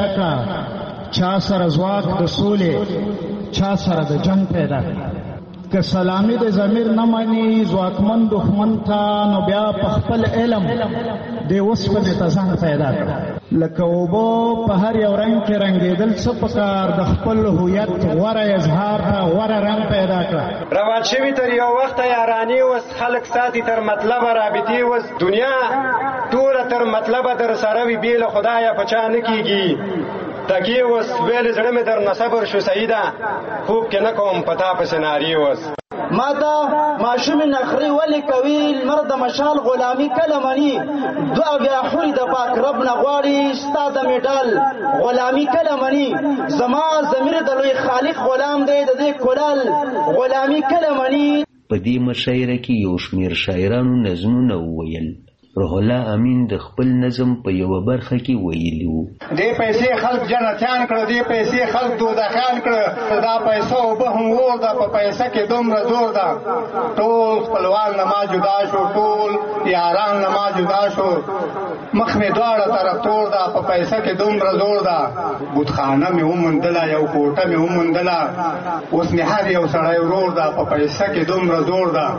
کړه، چا سره ځواک د سولې چا سره د جنگ پیدا کړه. که سلامي د ضمیر نه مني ځواکمن دښمن ته نو بیا په خپل علم د اوسپنې ته زنګ پیدا کړه. لکه اوبه په هر یو رنګ کې رنګېدل څه پکار د خپل هویت غوره اظهار ته غوره رنګ پیدا کړه. روان شوي تر یو وخته یارانې اوس خلک ساتي تر مطلبه رابطې اوس دنیا ټوله تر مطلبه در سره وي بې له خدایه په چا نه کېږي. تکیه اوس ویلې زړه مې درنه صبر شو سعیده خوب کې نه کوم په تا پسې نارې اوس. ما دا ماشومې نخرې ولې کوي لمر د مشال غلامي کله مني دوه بیا خوري د پاک رب نه غواړي ستا د میډال غلامي کله مني زما ضمیر د لوی خالق غلام دی د دې کولال غلامي کله مني. په دې مشاعره کې یو شمېر شاعرانو نظمونه وویل. روح الله امین د خپل نظم په یوه برخه کې ویلي وو. دې پیسې خلک جنتیان کړه، دې پیسې خلک دوزخیان کړه، دا پیسو اوبه هم اور ده، په پیسه کې دومره زور ده. ټول خپلوان نه ما جدا شو، ټول یاران نه ما جدا شو، مخ مې دواړه طرف تور ده، په پیسه کې دومره زور ده. بوتخانه مې وموندله، یو کوټه مې وموندله، اوس مې هر یو سړی ورور ده، په پیسه کې دومره زور ده.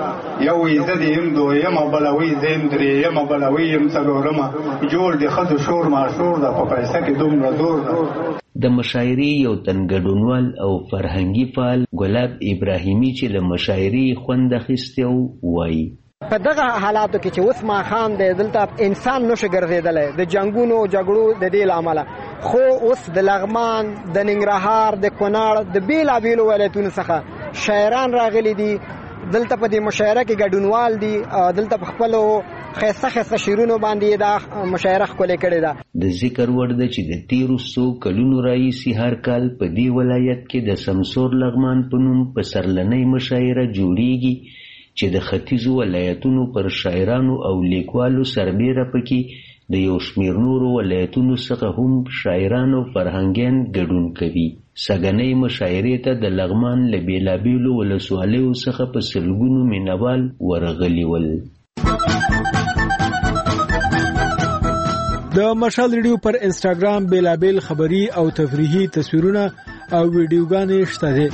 یو وایي زه د یم دویمه، بله وایي زه یم درې یم بلوي یم څلورمه، جوړ د ښځو شور ماشور ده، په پیسه کې دومره زور ده. د مشاعرې یو تن ګډونوال او فرهنګي فعال ګلاب ابراهیمي چې له مشاعرې خوند اخیستی وایي په دغه حالاتو کې چې اوس ماښام دی دلته انسان نشي ګرځېدلی د جنګونو جګړو د دې له امله، خو اوس د لغمان د ننګرهار د کونړ د بېلابېلو ولایتونو څخه شاعران راغلي دي دلته په دې مشاعره کې ګډونوال دي. دلته په خپلو خیسته خیسته شعرونو باندې دا مشاعره ښکلې کړې ده. د ذکر وړ ده چې د تیرو څو کلونو راهیسې هر کال په دې ولایت کې د سمسور لغمان په نوم په سرلنۍ مشاعره جوړیږي چې د ختیځو ولایتونو پر شاعرانو او لیکوالو سربیره پکې د یو شمېر نورو ولایتونو څخه هم شاعران او فرهنګیان ګډون کوي. سږنۍ مشاعرې ته د لغمان له بېلابېلو ولسوالیو څخه په سلګونو مینوال ورغلي ول. د مشال ریډیو پر انسټاګرام بیلابل خبری او تفریحي تصویرونه او ویډیوګانې شته دي.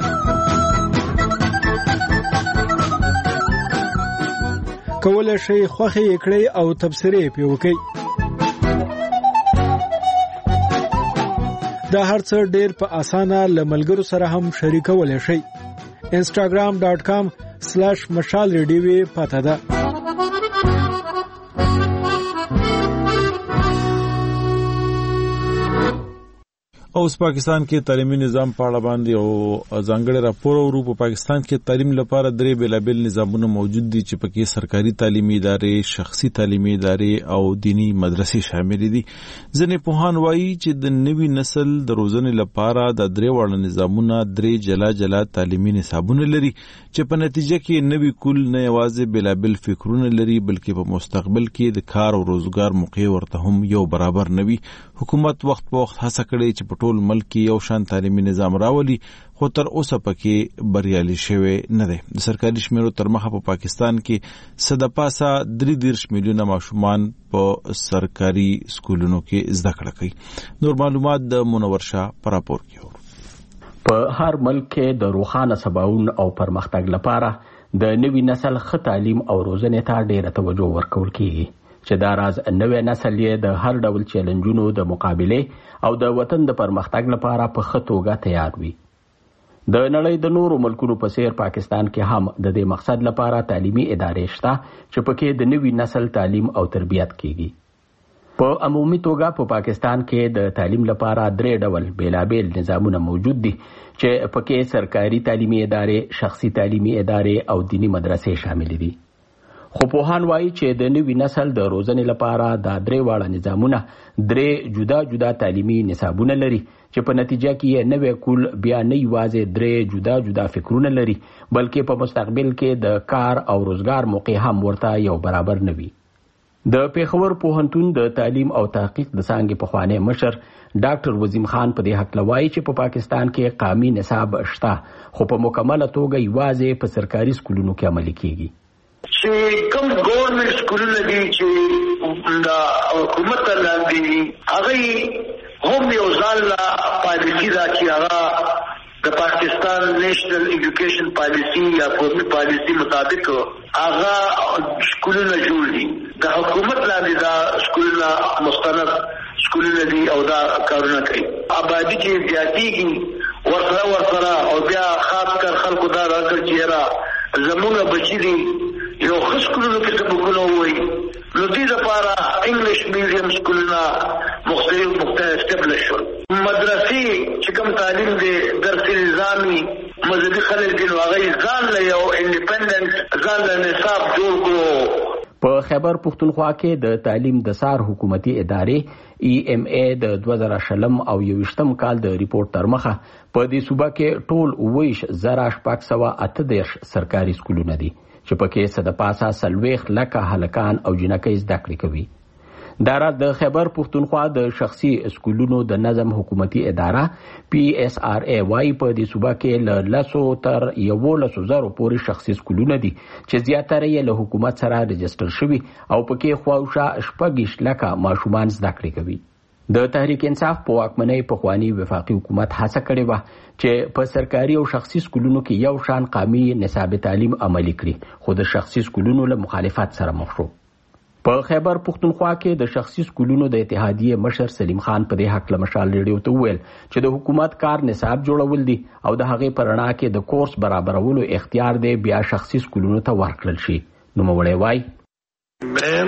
کولای شئ خوښه یې کړئ او تبصرې پې وکړئ. دا هر څه ډېر په اسانه له ملګرو سره هم شریکولی شئ. انسټاګرام ډاټ کام سلیش مشال ریډیو پته ده. اوس پاکستان کې تعلیمي نظام په اړه باندې او ځانګړي راپور ورو. په پاکستان کې تعلیم لپاره درې بیلابل نظامونه موجود دي چې پکې سرکاري تعلیمي ادارې، شخصي تعلیمي ادارې او دینی مدرسې شامل دي. ځینې پوهان وایي چې د نوي نسل د روزنې لپاره د درې واړه نظامونه درې جلا جلا تعلیمي نصابونه لري چې په نتیجه کې نوي کول نه یوازې بیلابل فکرونه لري بلکې په مستقبل کې د کار او روزګار موقع ورته هم یو برابر نه وي. حکومت وخت په وخت هڅه کړې چې په ټول ملک کې یو شان تعلیمي نظام راولي، خو تر اوسه پکې بریالي شوی نه دی. د سرکاري شمیرو تر مخه په پاکستان کې څه د پاسه درې دېرش میلیونه ماشومان په سرکاري سکولونو کې زده کړه کوي. نور معلومات د منور شاه په راپور کې ورو. په هر ملک کې د روښانه سباوون او پرمختګ لپاره د نوي نسل ښه تعلیم او روزنې ته ډېره توجه ورکول کیږي چې دا راز نوی نسل یې د هر ډول چیلنجونو د مقابلې او د وطن د پرمختګ لپاره په ښه توګه تیار وي. د نړۍ د نورو ملکونو په څیر پاکستان کې هم د دې مقصد لپاره تعلیمي ادارې شته چې پکې د نوي نسل تعلیم او تربیت کیږي. په عمومي توګه په پاکستان کې د تعلیم لپاره درې ډول بیلابل نظامونه موجود دي چې پکې سرکاري تعلیمي ادارې، شخصي تعلیمي ادارې او دینی مدرسې شامل دي. خو پوهان وایي چې د نوي نسل د روزنې لپاره دا درې واړه نظامونه درې جدا جدا تعلیمي نصابونه لري چې په نتیجه کې یې نوی کول بیا نه یوازې درې جدا جدا فکرونه لري بلکې په مستقبل کې د کار او روزګار موقع هم ورته یو برابر نه وي. د پیښور پوهنتون د تعلیم او تحقیق د څانګې پخوانی مشر ډاکټر وزیم خان په دې هکله وایي چې په پاکستان کې قومي نصاب شته خو په مکمله توګه یوازې په سرکاري سکولونو کې عملي کیږي. چې کوم ګورنمنت سکولونه دي چې د حکومت لاندې دي هغه هم یو ځل پالیسي ده چې هغه د پاکستان نیشنل ایجوکیشن پالیسي یا قومي پالیسي مطابق هغه سکولونه جوړ دي. د حکومت لاندې دا سکولونه مستند سکولونه دي او دا کارونه کوي. آبادی چې زیاتېږي ورسره ورسره او بیا خاص کر خلکو دا راکړ چې یاره زمونږ بچي دي یو ښه سکولونو کې سبقونه ووایي نو دې لپاره انګلیش میډیم سکولونه مختلف مختلف اسټبلش شول. مدرسې چې کوم تعلیم دی درسي نظامي مذهبي خلک دي نو هغه ځان له یو انډیپینډنټ ځان له نصاب جوړ کړو. په خیبر پښتونخوا کې د تعلیم د سار حکومتي ادارې ای ایم ای د دوه زره شلم او یوویشتم کال د ریپورت تر مخه په دې صوبه کې ټول اوویش زره شپږ سوه اته دېرش سرکاري سکولونه دي چې پکې څه د پاسه څلوېښت لکه هلکان او جنکۍ زده کړې کوي. دا راز د خیبر پښتونخوا د شخصي سکولونو د نظم حکومتي اداره پی ایس آر ای وايي په دې صوبه کې له لسو تر یولسو زرو پورې شخصي سکولونه دي چې زیاتره یې له حکومت سره رجسټر شوي او پکې خواوشا شپږ لکه ماشومان زده کړې کوي. د تحریک انصاف په واکمنۍ پخوانی وفاقي حکومت هڅه کړې وه چې په سرکاري او شخصي سکولونو کې یو شان قومي نصاب تعلیم عملي کړي خو د شخصي سکولونو له مخالفت سره مخ شو. په خیبر پښتونخوا کې د شخصي سکولونو د اتحادیې مشر سلیم خان په دې حق له مشال ریډیو ته وویل چې د حکومت کار نصاب جوړول دي او د هغې په رڼا کې د کورس برابرولو اختیار دی بیا شخصي سکولونو ته ورکړل شي. نوموړی وایي مین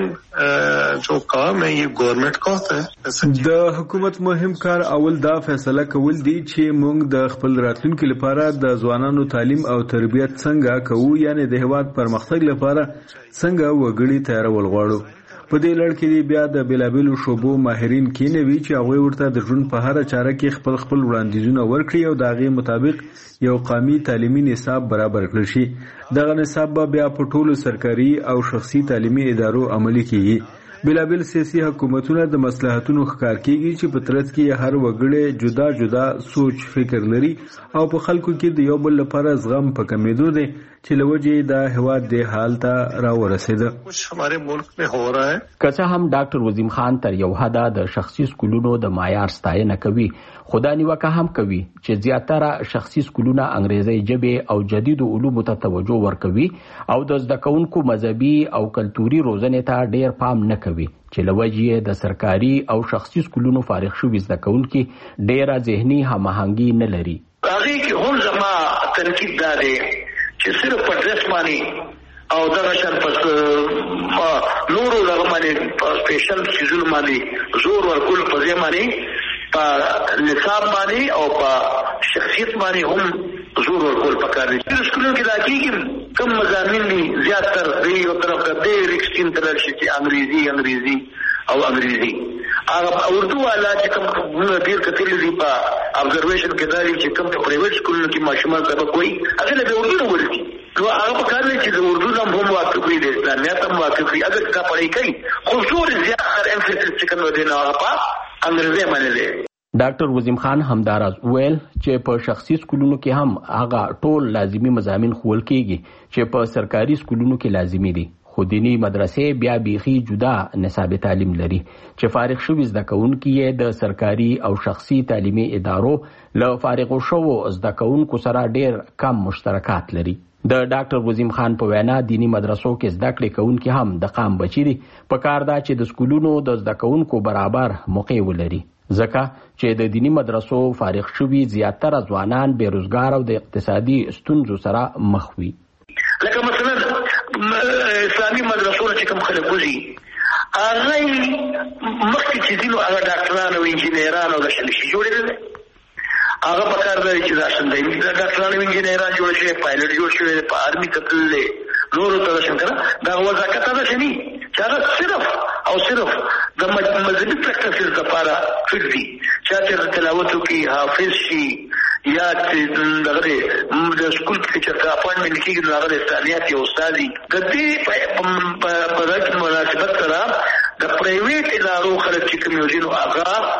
جو کام ہے یہ گورنمنٹ کا ہے. د حکومت مهم کار اول دا فیصله کول دي چې موږ د خپل راتلونکي لپاره د ځوانانو تعلیم او تربیت څنګه کوو، یعنی د هیواد پرمختګ لپاره څنګه وګړي تیارول غواړو. په دې لړ کې بیا د بیلابیلو شوبو ماهرین کینوي چې هغوی ورته د ژوند په هره چاره کې خپل خپل وړاندیزونه ورکړي او د هغې مطابق یو قومي تعلیمي نصاب برابر کړل شي. دغه نصاب به بیا په ټولو سرکاري او شخصي تعلیمي ادارو عملي کیږي. بیلابیل سیاسي حکومتونه د مصلحتونو ښکار کیږي چې په ترڅ کې هر وګړی جدا جدا سوچ فکر لري او په خلکو کې د یو بل لپاره زغم په کمیدو دی چې لوجې د هواد د حال ته راورسېده. کچھ ہمارے ملک میں ہو رہا ہے. که څه هم ډاکټر وزیم خان تر یو حده د شخصي سکولونو د معیار ستاینه کوي، خو دا نیوکه هم کوي چې زیاتره شخصي سکولونه انګریزي ژبې او جدیدو علومو ته توجه ورکوي او د زده کوونکو مذهبي او کلتوري روزنې ته ډیر پام نه کوي، چې لوجې د سرکاري او شخصي سکولونو فارغ شوي زده کوونکي ډیره ذهني هماهنګي نه لري. هغه کې هم زما تنقید دا دی چې صرف په ډریس باندې او دغه شان پس نورو دغه باندې سپیشل سیزون باندې زور ورکول په ځای باندې په نصاب باندې او په شخصیت باندې هم زور ورکول پکار دي. چې سکولونو کې دا کېږي کم مضامین دي زیاتر دی یو طرف ته ډېر ایکسټریم طرف شي چې انګریزي انګریزي او انګریزي هغه اردو والا چې کوم ډېر کتلې دي په ابزرویشن کې دا دي چې کوم په پرایویټ سکولونو کې ماشومان سبق وایي هغه له اردو نه ولګي نو هغه په کار دی چې د اردو نه هم واقف وي د اسلامیت هم واقف وي اگر دا پړی کوي خو زور زیاتر امفیسس چې کوم دی نو هغه په انګریزي باندې دی. ډاکټر وزیم خان همداراز ویل چې په شخصي سکولونو کې هم هغه ټول لازمی مضامین ښوول کېږي چې په سرکاري سکولونو کې لازمی دي، خو دینی مدرسې بیا بیخي جدا نصاب تعلیم لري چې فارغ شوي زده کوونکي یې د سرکاري او شخصي تعلیمي ادارو له فارغو شوو زده کوونکو سره ډیر کم مشترکات لري. د ډاکټر وزیم خان په وینا دینی مدرسو کې زده کړې کوونکي هم د قام بچي دي، په کار ده چې د سکولونو د زده کوونکو برابر موقع ولري، ځکه چې د دینی مدرسو فارغ شوي زیاتره ځوانان بیروزګار او د اقتصادي ستونزو سره مخ وي. لکه مثلا اسلامي مدرسو چې کوم خلک وځي هغه مخکې چې ځینو هغه ډاکټران او انجینران او داسې شي جوړېدل، هغه په کار دی چې دا شندوي د ډاکټرانو او انجینران جوړ شوي، پایلټ جوړ شوي، په آرمي ته تللی نورو ته داسې که دا وضاحت داسې نه چې هغه صرف او صرف د مذهبي پریکټسز لپاره فټ دي، چا چې تلاوت وکړي حافظ شي یا دغه د سکول کې چې اپاینټمنټ کېږي نو هغه د اسلامیات یو استاد وي. د دې په دغه مناسبت سره د پرایویټ ادارو خلک چې کوم یو ځینو هغه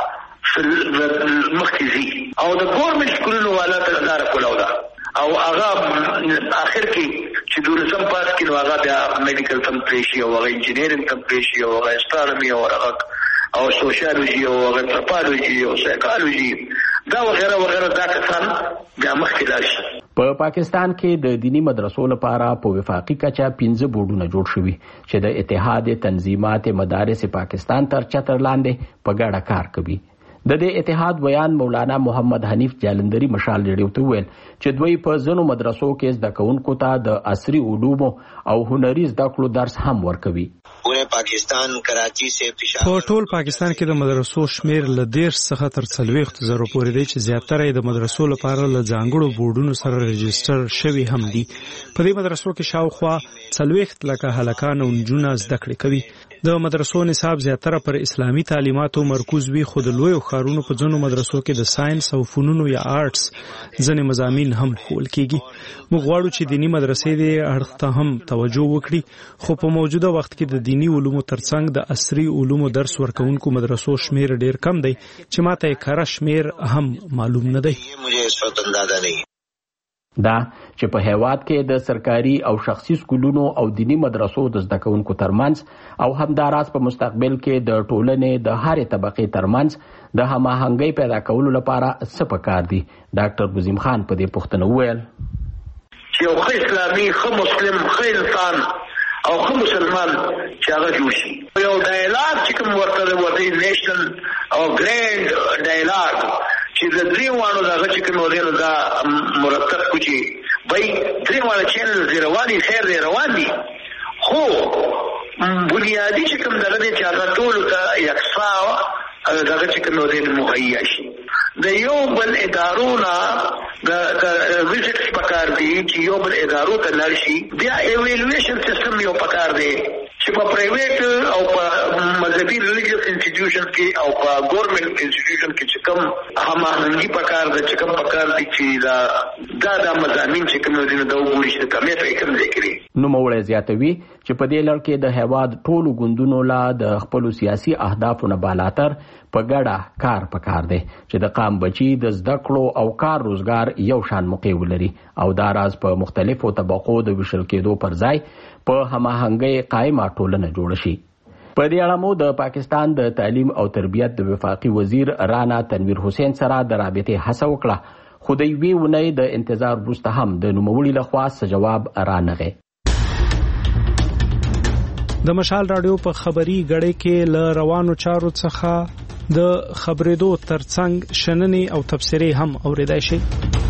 مخکې ځي او د ګورمنټ سکولونو والا ته لاره کولاو ده او هغه آخر کې چې دولسم پاس کې نو هغه بیا میډیکل تم پریشي او هغه انجینیرینګ تم پریشي او هغه اسټرونومي او هغه او سوشیالوجي او هغه انتروپولوژي او سایکالوجي دا وغیرہ وغیرہ دا کسان بیا مخکې لاړ شي. په پاکستان کې د دینی مدرسو لپاره په وفاقي کچه پنځه بورډونه جوړ شوي چې د اتحاد تنظیمات مدارس پاکستان تر چتر لاندې په ګډه کار کوي. د دې اتحاد بیان مولانا محمد حنیف جالندری مشال ریډیو ته ویل چې دوی په ځینو مدرسو کې زده کوونکو ته د عصري علومو او هنري زده کړو درس هم ورکوي. پوره پاکستان کراچي سے پېښور په ټول پاکستان کې د مدرسو شمیر ل ډیر څخه تر څلوېښت زره پورې دی چې زیاتره د مدرسو لپاره له ځانګړو بورډونو سره رجسټر شوي هم دي. په دې مدرسو کې شاوخوا څلوېښت لکه هلکان او نجونې زده کړې کوي. د مدرسو نصاب زیاتره پر اسلامي تعلیماتو مرکوز وي، خو د لویو ښارونو په ځینو مدرسو کې د ساينس او فنونو یا آرټس ځینې مضامین هم ښوول کېږي. موږ غواړو چې دینی مدرسې دې اړخ ته هم توجه وکړي، خو په موجوده وخت کې د دینی علومو ترڅنګ د عصري علومو درس ورکوونکو مدرسو شمیر ډیر کم دی چې ماته یې کره شمیر هم معلوم نه دی. دا چې په هیواد کې د سرکاري او شخصي سکولونو او دینی مدرسو د زده کوونکو ترمنځ او همداراز په مستقبل کې د ټولنې د هرې طبقې ترمنځ د هماهنګۍ پیدا کولو لپاره څه پکار دي. ډاکټر وزیم خان په دې پوښتنه وویل چې یو ښه اسلامي ښه مسلم ښه انسان او ښه مسلمان چې هغه جوړ شي، یو ډایلاګ چې کوم ورته ورته نیشنل او ګرینډ ډایلاګ چې د درې وانو دغه چې کوم ودی نو دا مرتب کو چې بای درې وانه چینل دی رواني خیر دی روان دي، خو بنیادی چې کوم دغه چې هغه ټول ته یکسا دغه چې کوم ودی مهیا شي. د یو بل ادارونه د ویزټس پکار دي چې یو بل ادارو ته لاړ شي، بیا ایوالویشن سیستم یو پکار دی چې په پرایویټ او په مذهبي ریلیجیس انسټیټیوشن کې او په ګورنمنت انسټیټیوشن کې چې کوم هماهنګي پکار ده چې کوم پکار دي چې دا دا د مضامین چې کوم دي د وګوري چې کمې په کوم ځای کې نو موړې زیاتوي چې په دې لړ کې د هیواد ټولو ګوندونو لا د خپل سیاسي اهدافو نه بالاتر په ګډه کار پکار دی چې د قام بچي د زده کړو او کار روزګار یو شان موقع ولري او دا راز په مختلفو طبقو د ویشل کېدو پر ځای په هماهنګۍ قایمه ټولنه جوړ شي. په دې اړه مو د پاکستان د تعلیم او تربیت د وفاقي وزیر رانا تنویر حسین سره د رابطې هڅه وکړه، خو د یوې اونۍ د انتظار وروسته هم د نوموړي لخوا څه جواب رانغی. د مشال رادیو په خبري غړې کې ل روانو چارو څخه د خبرېدو ترڅنګ شننې او تبصرې هم اوریدای شي.